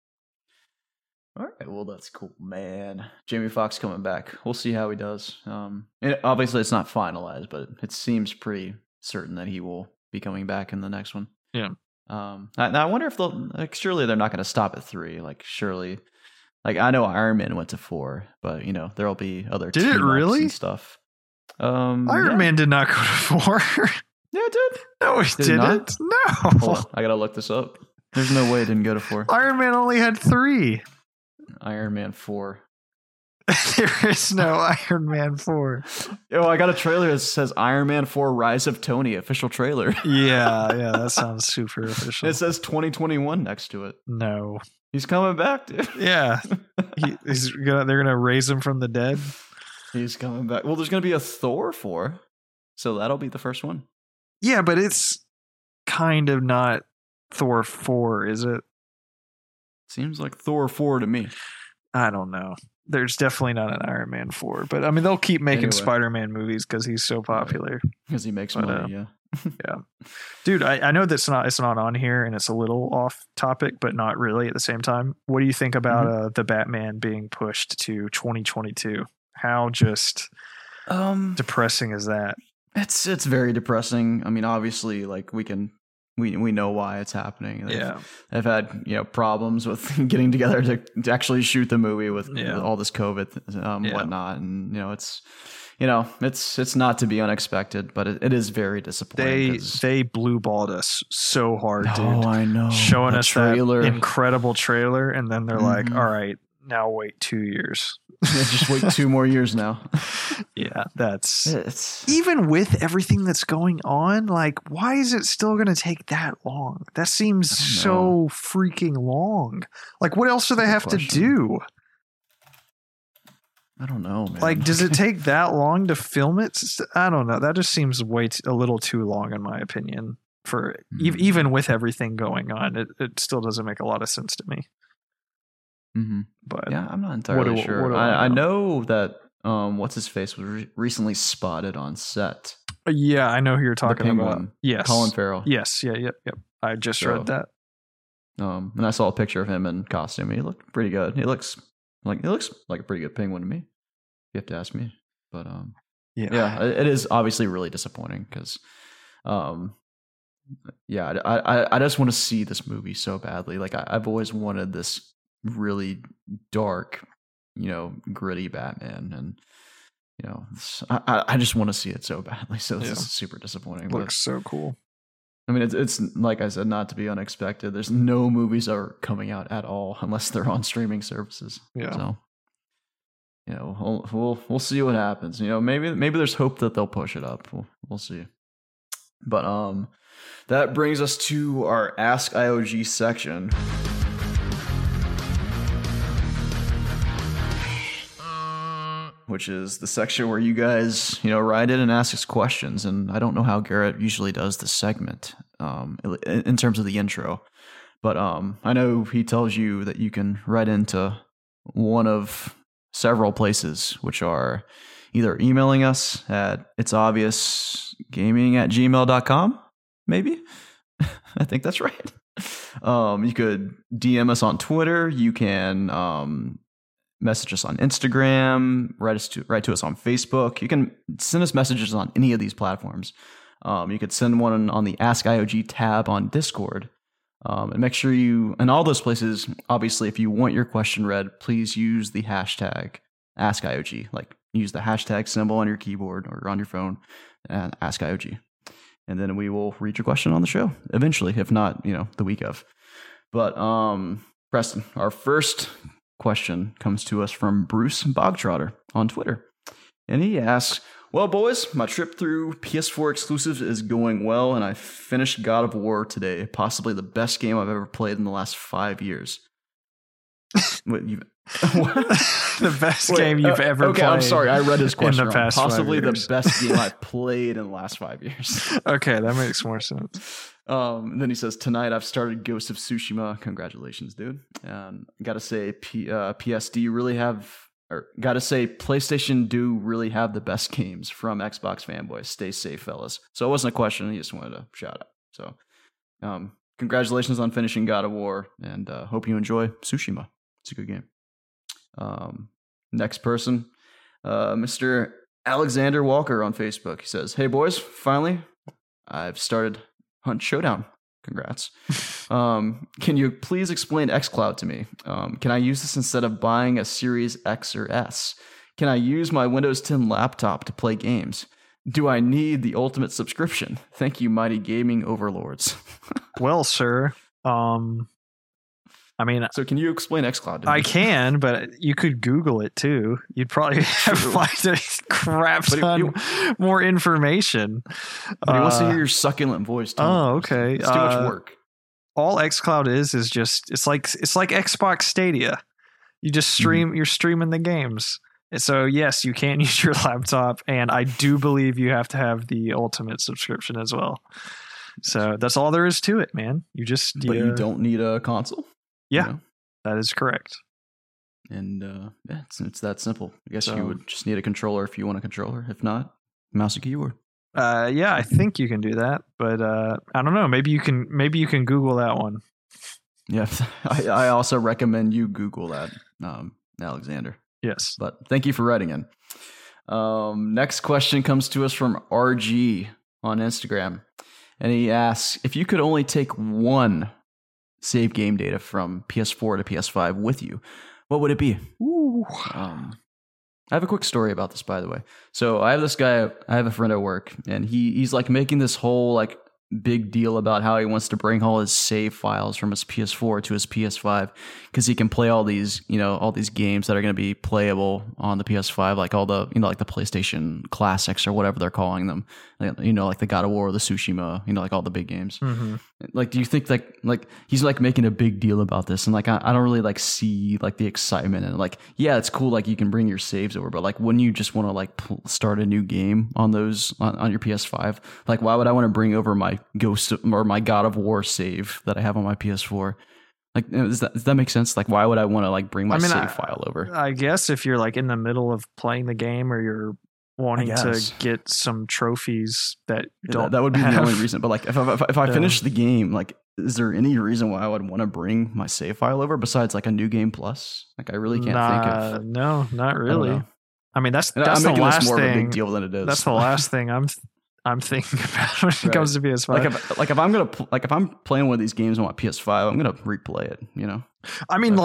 All right, well, that's cool, man. Jamie Foxx coming back. We'll see how he does. Obviously, it's not finalized, but it seems pretty certain that he will be coming back in the next one. Yeah. Now I wonder if surely they're not going to stop at 3. Like, surely, like I know Iron Man went to 4, but there'll be other. Did it really? And stuff. Iron Man did not go to 4. Yeah, it did. No, it didn't. No. Hold on, I gotta look this up. There's no way it didn't go to 4. Iron Man only had 3. Iron Man 4. There is no Iron Man 4. Yo, I got a trailer that says Iron Man 4 Rise of Tony, official trailer. Yeah, that sounds super official. It says 2021 next to it. No. He's coming back, dude. Yeah. They're going to raise him from the dead. He's coming back. Well, there's going to be a Thor 4, so that'll be the first one. Yeah, but it's kind of not Thor 4, is it? Seems like Thor 4 to me. I don't know. There's definitely not an Iron Man 4, but I mean they'll keep making Spider-Man movies because he's so popular. Because he makes money, yeah. Yeah, dude, I know that's it's not on here and it's a little off topic, but not really at the same time. What do you think about the Batman being pushed to 2022? How just depressing is that? It's very depressing. I mean, obviously, like we know why it's happening. They've had problems with getting together to actually shoot the movie with all this COVID whatnot, and it's not to be unexpected, but it is very disappointing. They blue balled us so hard, dude. Oh, I know. Showing us that incredible trailer, and then they're like, "All right, now wait 2 years." Just wait 2 more years now. Yeah, it's even with everything that's going on, like, why is it still going to take that long? That seems so freaking long. Like, what else do they have to do? I don't know, man. Like, does it take that long to film it? I don't know. That just seems a little too long, in my opinion. For even with everything going on, it still doesn't make a lot of sense to me. Mm-hmm. But yeah, I'm not entirely sure. I know that what's his face was recently spotted on set. Yeah, I know who you're talking about. Yes, Colin Farrell. Yes, yep. I just read that. And I saw a picture of him in costume. He looked pretty good. He looks like a pretty good penguin to me. You have to ask me, but it is obviously really disappointing because, I just want to see this movie so badly. Like I've always wanted this really dark, gritty Batman, and I just want to see it so badly. So this is super disappointing. Looks so cool. I mean, it's like I said, not to be unexpected. There's no movies are coming out at all unless they're on streaming services. Yeah. So we'll see what happens. Maybe there's hope that they'll push it up. We'll see. But that brings us to our Ask IOG section. Which is the section where you guys, write in and ask us questions. And I don't know how Garrett usually does this segment in terms of the intro. But I know he tells you that you can write into one of several places, which are either emailing us at itsobviousgaming@gmail.com, maybe? I think that's right. You could DM us on Twitter. You can message us on Instagram, write to us on Facebook. You can send us messages on any of these platforms. You could send one on the Ask IOG tab on Discord. And make sure in all those places, obviously, if you want your question read, please use the hashtag Ask IOG. Like, use the hashtag symbol on your keyboard or on your phone, Ask IOG. And then we will read your question on the show eventually, if not, the week of. But Preston, our first question comes to us from Bruce Bogtrotter on Twitter. And he asks, well, boys, my trip through PS4 exclusives is going well, and I finished God of War today, possibly the best game I've ever played in the last 5 years. The best game you've ever played. I'm sorry. I read his question in the past wrong. Possibly 5 years. the best game I've played in the last 5 years. Okay, that makes more sense. Then he says, tonight I've started Ghost of Tsushima. Congratulations, dude. Gotta say, PSD really have, or gotta say, PlayStation do really have the best games from Xbox fanboys. Stay safe, fellas. So it wasn't a question. He just wanted to shout out. So, congratulations on finishing God of War, and hope you enjoy Tsushima. It's a good game. Next person, Mr. Alexander Walker on Facebook. He says, hey boys, finally, I've started Hunt Showdown. Congrats. Can you please explain xCloud to me? Can I use this instead of buying a Series X or S? Can I use my Windows 10 laptop to play games? Do I need the ultimate subscription? Thank you, mighty gaming overlords. Well, sir, I mean, so can you explain xCloud to me? I can, but you could Google it too. You'd probably have like a crap ton more information. But he wants to hear your succulent voice. Too. Oh, okay. It's too much work. All xCloud is just it's like Xbox Stadia. You just stream. You're streaming the games. So yes, you can use your laptop, and I do believe you have to have the ultimate subscription as well. So that's all there is to it, man. But you don't need a console. Yeah, you know? That is correct. And it's that simple. I guess you would just need a controller if you want a controller. If not, mouse and keyboard. Yeah, I think you can do that, but I don't know. Maybe you can Google that one. Yeah, I also recommend you Google that, Alexander. Yes, but thank you for writing in. Next question comes to us from RG on Instagram, and he asks, if you could only take one save game data from PS4 to PS5 with you, what would it be? Ooh. I have a quick story about this, by the way. So I have a friend at work, and he's like making this whole like big deal about how he wants to bring all his save files from his PS4 to his PS5 because he can play all these games that are going to be playable on the PS5, like all the, like the PlayStation classics or whatever they're calling them, like the God of War, the Tsushima, like all the big games. Mm-hmm. Like, do you think like he's like making a big deal about this, and like I don't really like see like the excitement, and like, yeah, it's cool, like you can bring your saves over, but like wouldn't you just want to like start a new game on those on your PS5? Like, why would I want to bring over my Ghost or my God of War save that I have on my PS4? Like, does that make sense? Like, why would I want to like bring my save file over? I guess if you're like in the middle of playing the game, or you're wanting to get some trophies that that would be the only reason. But like, if I finish the game, like, is there any reason why I would want to bring my save file over besides like a new game plus? Like, I really can't think of. No, not really. I mean, that's I'm the making last this more thing. of a big deal than it is. That's the last thing I'm thinking about when it comes to PS5. If I'm playing one of these games on my PS5, I'm gonna replay it. I mean,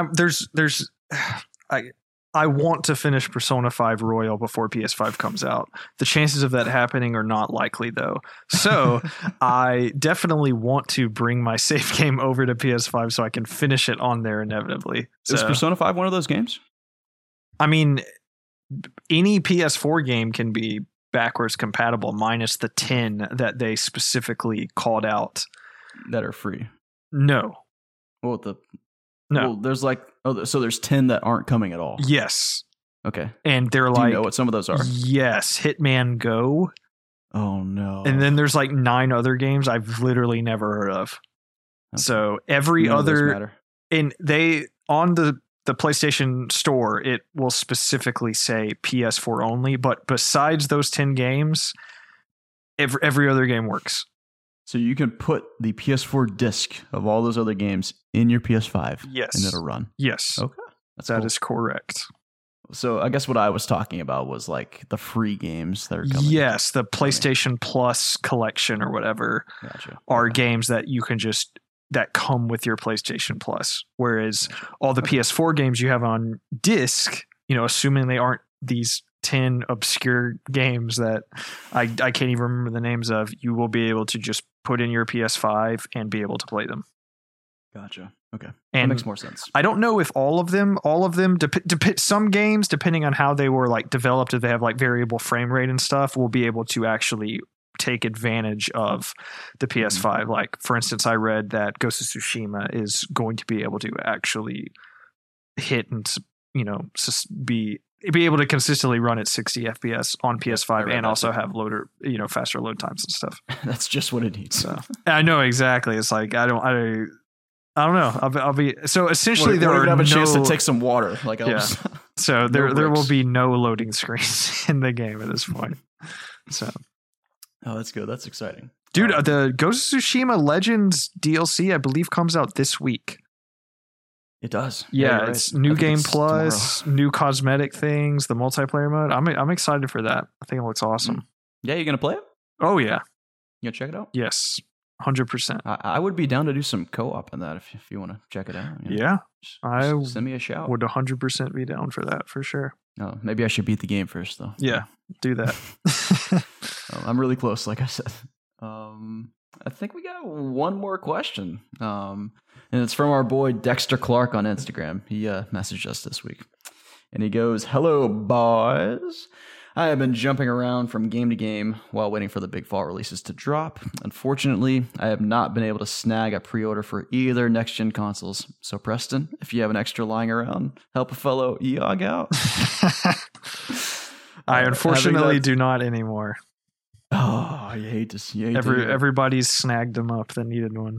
I want to finish Persona 5 Royal before PS5 comes out. The chances of that happening are not likely, though. So I definitely want to bring my save game over to PS5 so I can finish it on there inevitably. Is Persona 5 one of those games? I mean, any PS4 game can be backwards compatible, minus the 10 that they specifically called out. That are free? No. Well, there's so there's 10 that aren't coming at all. Yes. Okay. And they're Do you know what some of those are? Yes, Hitman Go. Oh no. And then there's like 9 other games I've literally never heard of. Okay. So every other, and they on the PlayStation Store, it will specifically say PS4 only. But besides those 10 games, every other game works. So you can put the PS4 disc of all those other games in your PS5. Yes. And it'll run. Yes. Okay. That is correct. So I guess what I was talking about was like the free games that are coming. Yes, the PlayStation Plus collection or whatever are games that you can that come with your PlayStation Plus. Whereas all the PS4 games you have on disc, assuming they aren't these 10 obscure games that I can't even remember the names of, you will be able to just put in your PS5 and be able to play them. Gotcha. Okay. And that makes more sense. I don't know if all of them, some games, depending on how they were like developed, if they have like variable frame rate and stuff, will be able to actually take advantage of the PS5. Mm-hmm. Like, for instance, I read that Ghost of Tsushima is going to be able to actually hit and be able to consistently run at 60 FPS on PS5 and also have faster load times and stuff. That's just what it needs. So I know exactly. It's like I don't know. I'll be so essentially there are have a chance to take some water. Like so there will be no loading screens in the game at this point. So that's good. That's exciting, dude. The Ghost of Tsushima Legends DLC I believe comes out this week. It does. Yeah, it's new game plus, tomorrow. New cosmetic things, the multiplayer mode. I'm excited for that. I think it looks awesome. Yeah, you gonna play it? Oh yeah. You gonna check it out? Yes, 100%. I would be down to do some co-op in that if you want to check it out. Yeah, just send me a shout. Would 100% be down for that for sure. Oh, maybe I should beat the game first though. Yeah, do that. I'm really close, like I said. I think we got one more question. And it's from our boy Dexter Clark on Instagram. He messaged us this week. And he goes, "Hello, boys. I have been jumping around from game to game while waiting for the big fall releases to drop. Unfortunately, I have not been able to snag a pre-order for either next-gen consoles. So, Preston, if you have an extra lying around, help a fellow EOG out." I unfortunately do not anymore. Oh, you hate to see it. Everybody's snagged them up that needed one.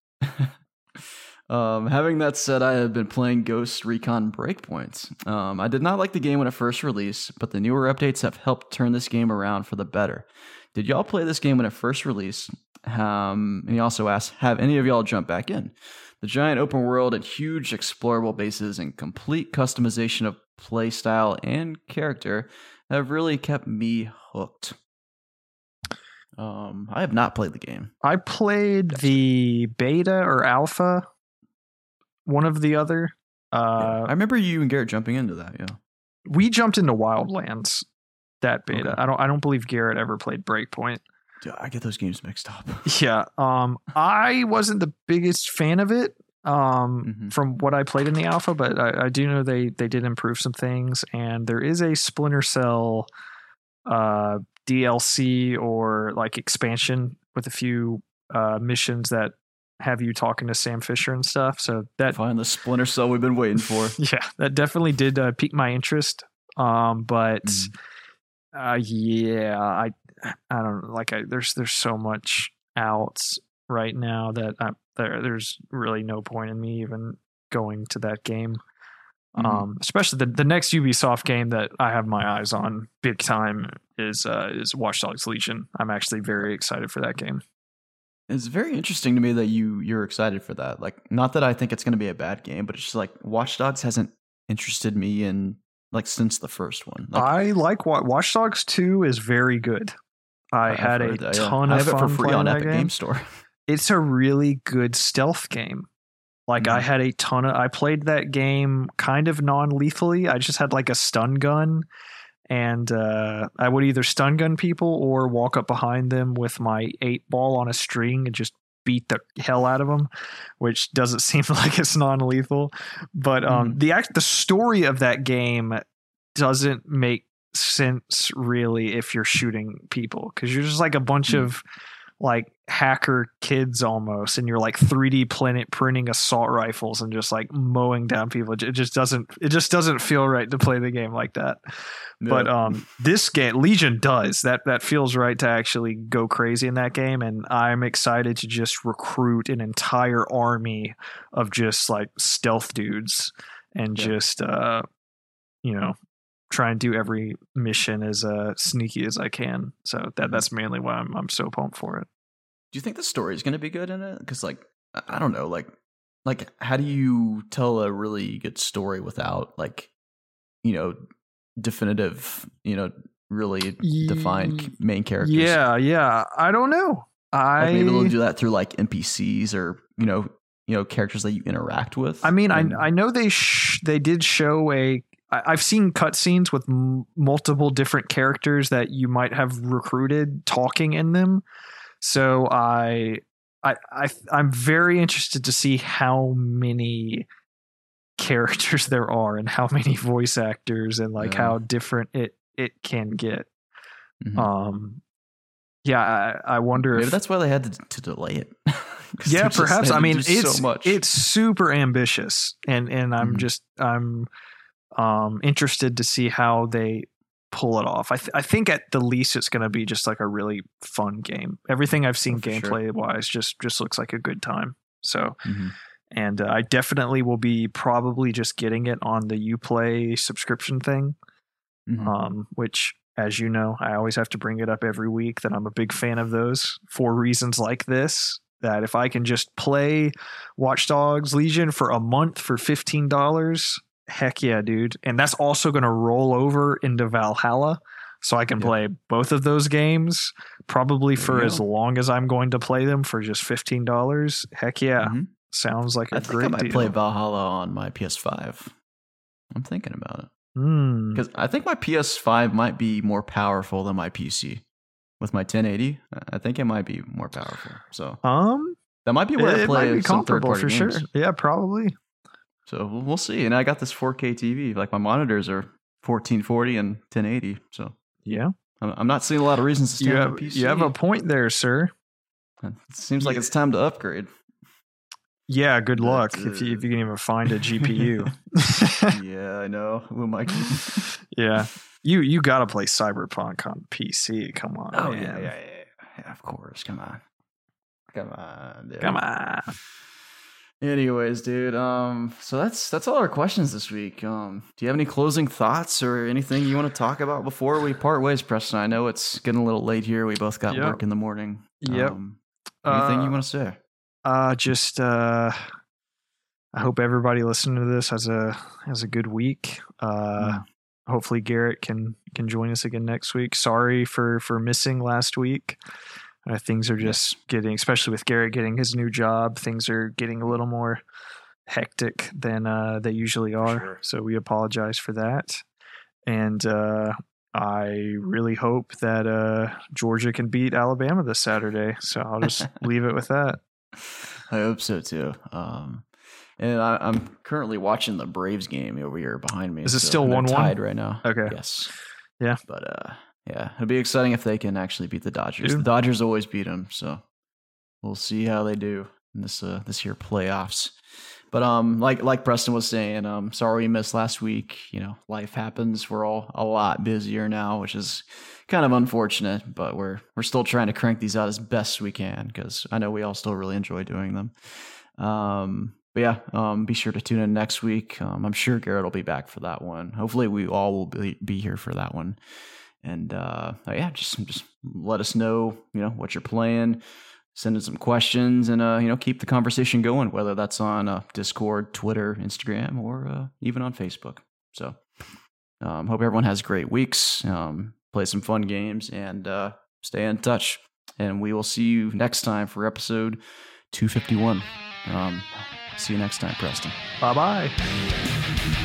Having that said, I have been playing Ghost Recon Breakpoint. I did not like the game when it first released, but the newer updates have helped turn this game around for the better. Did y'all play this game when it first released? And he also asked, have any of y'all jumped back in? The giant open world and huge explorable bases and complete customization of playstyle and character have really kept me hooked. I have not played the game. I played the beta or alpha, one of the other. I remember you and Garrett jumping into that. Yeah, we jumped into Wildlands, that beta. Okay. I don't believe Garrett ever played Breakpoint. Dude, I get those games mixed up. Yeah. I wasn't the biggest fan of it. From what I played in the alpha, but I do know they did improve some things, and there is a Splinter Cell DLC or like expansion with a few missions that have you talking to Sam Fisher and stuff. So that find the Splinter Cell we've been waiting for. Yeah, that definitely did pique my interest. But yeah, I don't like. There's so much out right now that there's really no point in me even going to that game. Especially the next Ubisoft game that I have my eyes on big time is Watch Dogs Legion. I'm actually very excited for that game. It's very interesting to me that you're excited for that. Like, not that I think it's going to be a bad game, but it's just like Watch Dogs hasn't interested me in like since the first one. Like, I like Watch Dogs 2 is very good. I had a ton of fun. I have it for free on Epic Game Store. It's a really good stealth game. Like I had a ton of, I played that game kind of non-lethally. I just had like a stun gun, and I would either stun gun people or walk up behind them with my 8-ball on a string and just beat the hell out of them, which doesn't seem like it's non-lethal. But the story of that game doesn't make sense really if you're shooting people, because you're just like a bunch of like hacker kids almost, and you're like 3D printing assault rifles and just like mowing down people. It just doesn't feel right to play the game like that. Yeah. But this game Legion does that feels right to actually go crazy in that game, and I'm excited to just recruit an entire army of just like stealth dudes and just try and do every mission as sneaky as I can. So that's mainly why I'm so pumped for it. Do you think the story is going to be good in it? Because like, I don't know, like how do you tell a really good story without like, definitive, really defined main characters? Yeah. I don't know. Like maybe they'll do that through like NPCs or, characters that you interact with. I mean, I know they did show I've seen cutscenes with multiple different characters that you might have recruited talking in them. So I'm very interested to see how many characters there are and how many voice actors and like how different it can get. I wonder maybe if that's why they had to delay it. Yeah, perhaps. I mean, so much. It's super ambitious, and I'm interested to see how they pull it off. I think at the least it's going to be just like a really fun game. Everything I've seen gameplay wise just looks like a good time. So, and I definitely will be probably just getting it on the Uplay subscription thing, which, as you know, I always have to bring it up every week that I'm a big fan of those for reasons like this. That if I can just play Watch Dogs Legion for a month for $15, heck yeah, dude. And that's also going to roll over into Valhalla. So I can play both of those games probably for as long as I'm going to play them for just $15. Heck yeah. Sounds like a great deal. I think I might play Valhalla on my PS5. I'm thinking about it. Because I think my PS5 might be more powerful than my PC. With my 1080, I think it might be more powerful. So that might be where I play some third-party games. Sure. Yeah, probably. So we'll see. And I got this 4K TV. Like my monitors are 1440 and 1080. So yeah, I'm not seeing a lot of reasons to stay on my PC. You have a point there, sir. It seems like it's time to upgrade. Yeah, good luck if you can even find a GPU. Yeah, I know. Who am I? Yeah. You got to play Cyberpunk on PC. Come on. Oh, man. Yeah, of course. Come on. Dude. Come on. Anyways, dude, so that's all our questions this week. Do you have any closing thoughts or anything you want to talk about before we part ways, Preston? I know it's getting a little late here. We both got work in the morning. Yep. Anything you want to say? I hope everybody listening to this has a good week. Hopefully Garrett can join us again next week. Sorry for missing last week. Things are just getting, especially with Garrett getting his new job, things are getting a little more hectic than they usually are. Sure. So we apologize for that. And I really hope that Georgia can beat Alabama this Saturday. So I'll just leave it with that. I hope so too. And I'm currently watching the Braves game over here behind me. Is it still 1-1? Tied right now. Okay. Yes. Yeah. But yeah, it'll be exciting if they can actually beat the Dodgers. Dude. The Dodgers always beat them, so we'll see how they do in this year playoffs. But like Preston was saying, sorry we missed last week. You know, life happens. We're all a lot busier now, which is kind of unfortunate. But we're still trying to crank these out as best we can because I know we all still really enjoy doing them. But yeah, be sure to tune in next week. I'm sure Garrett will be back for that one. Hopefully we all will be here for that one. And yeah, just let us know, what you're playing. Send in some questions and, keep the conversation going, whether that's on Discord, Twitter, Instagram, or even on Facebook. So hope everyone has great weeks. Play some fun games and stay in touch. And we will see you next time for episode 251. See you next time, Preston. Bye-bye.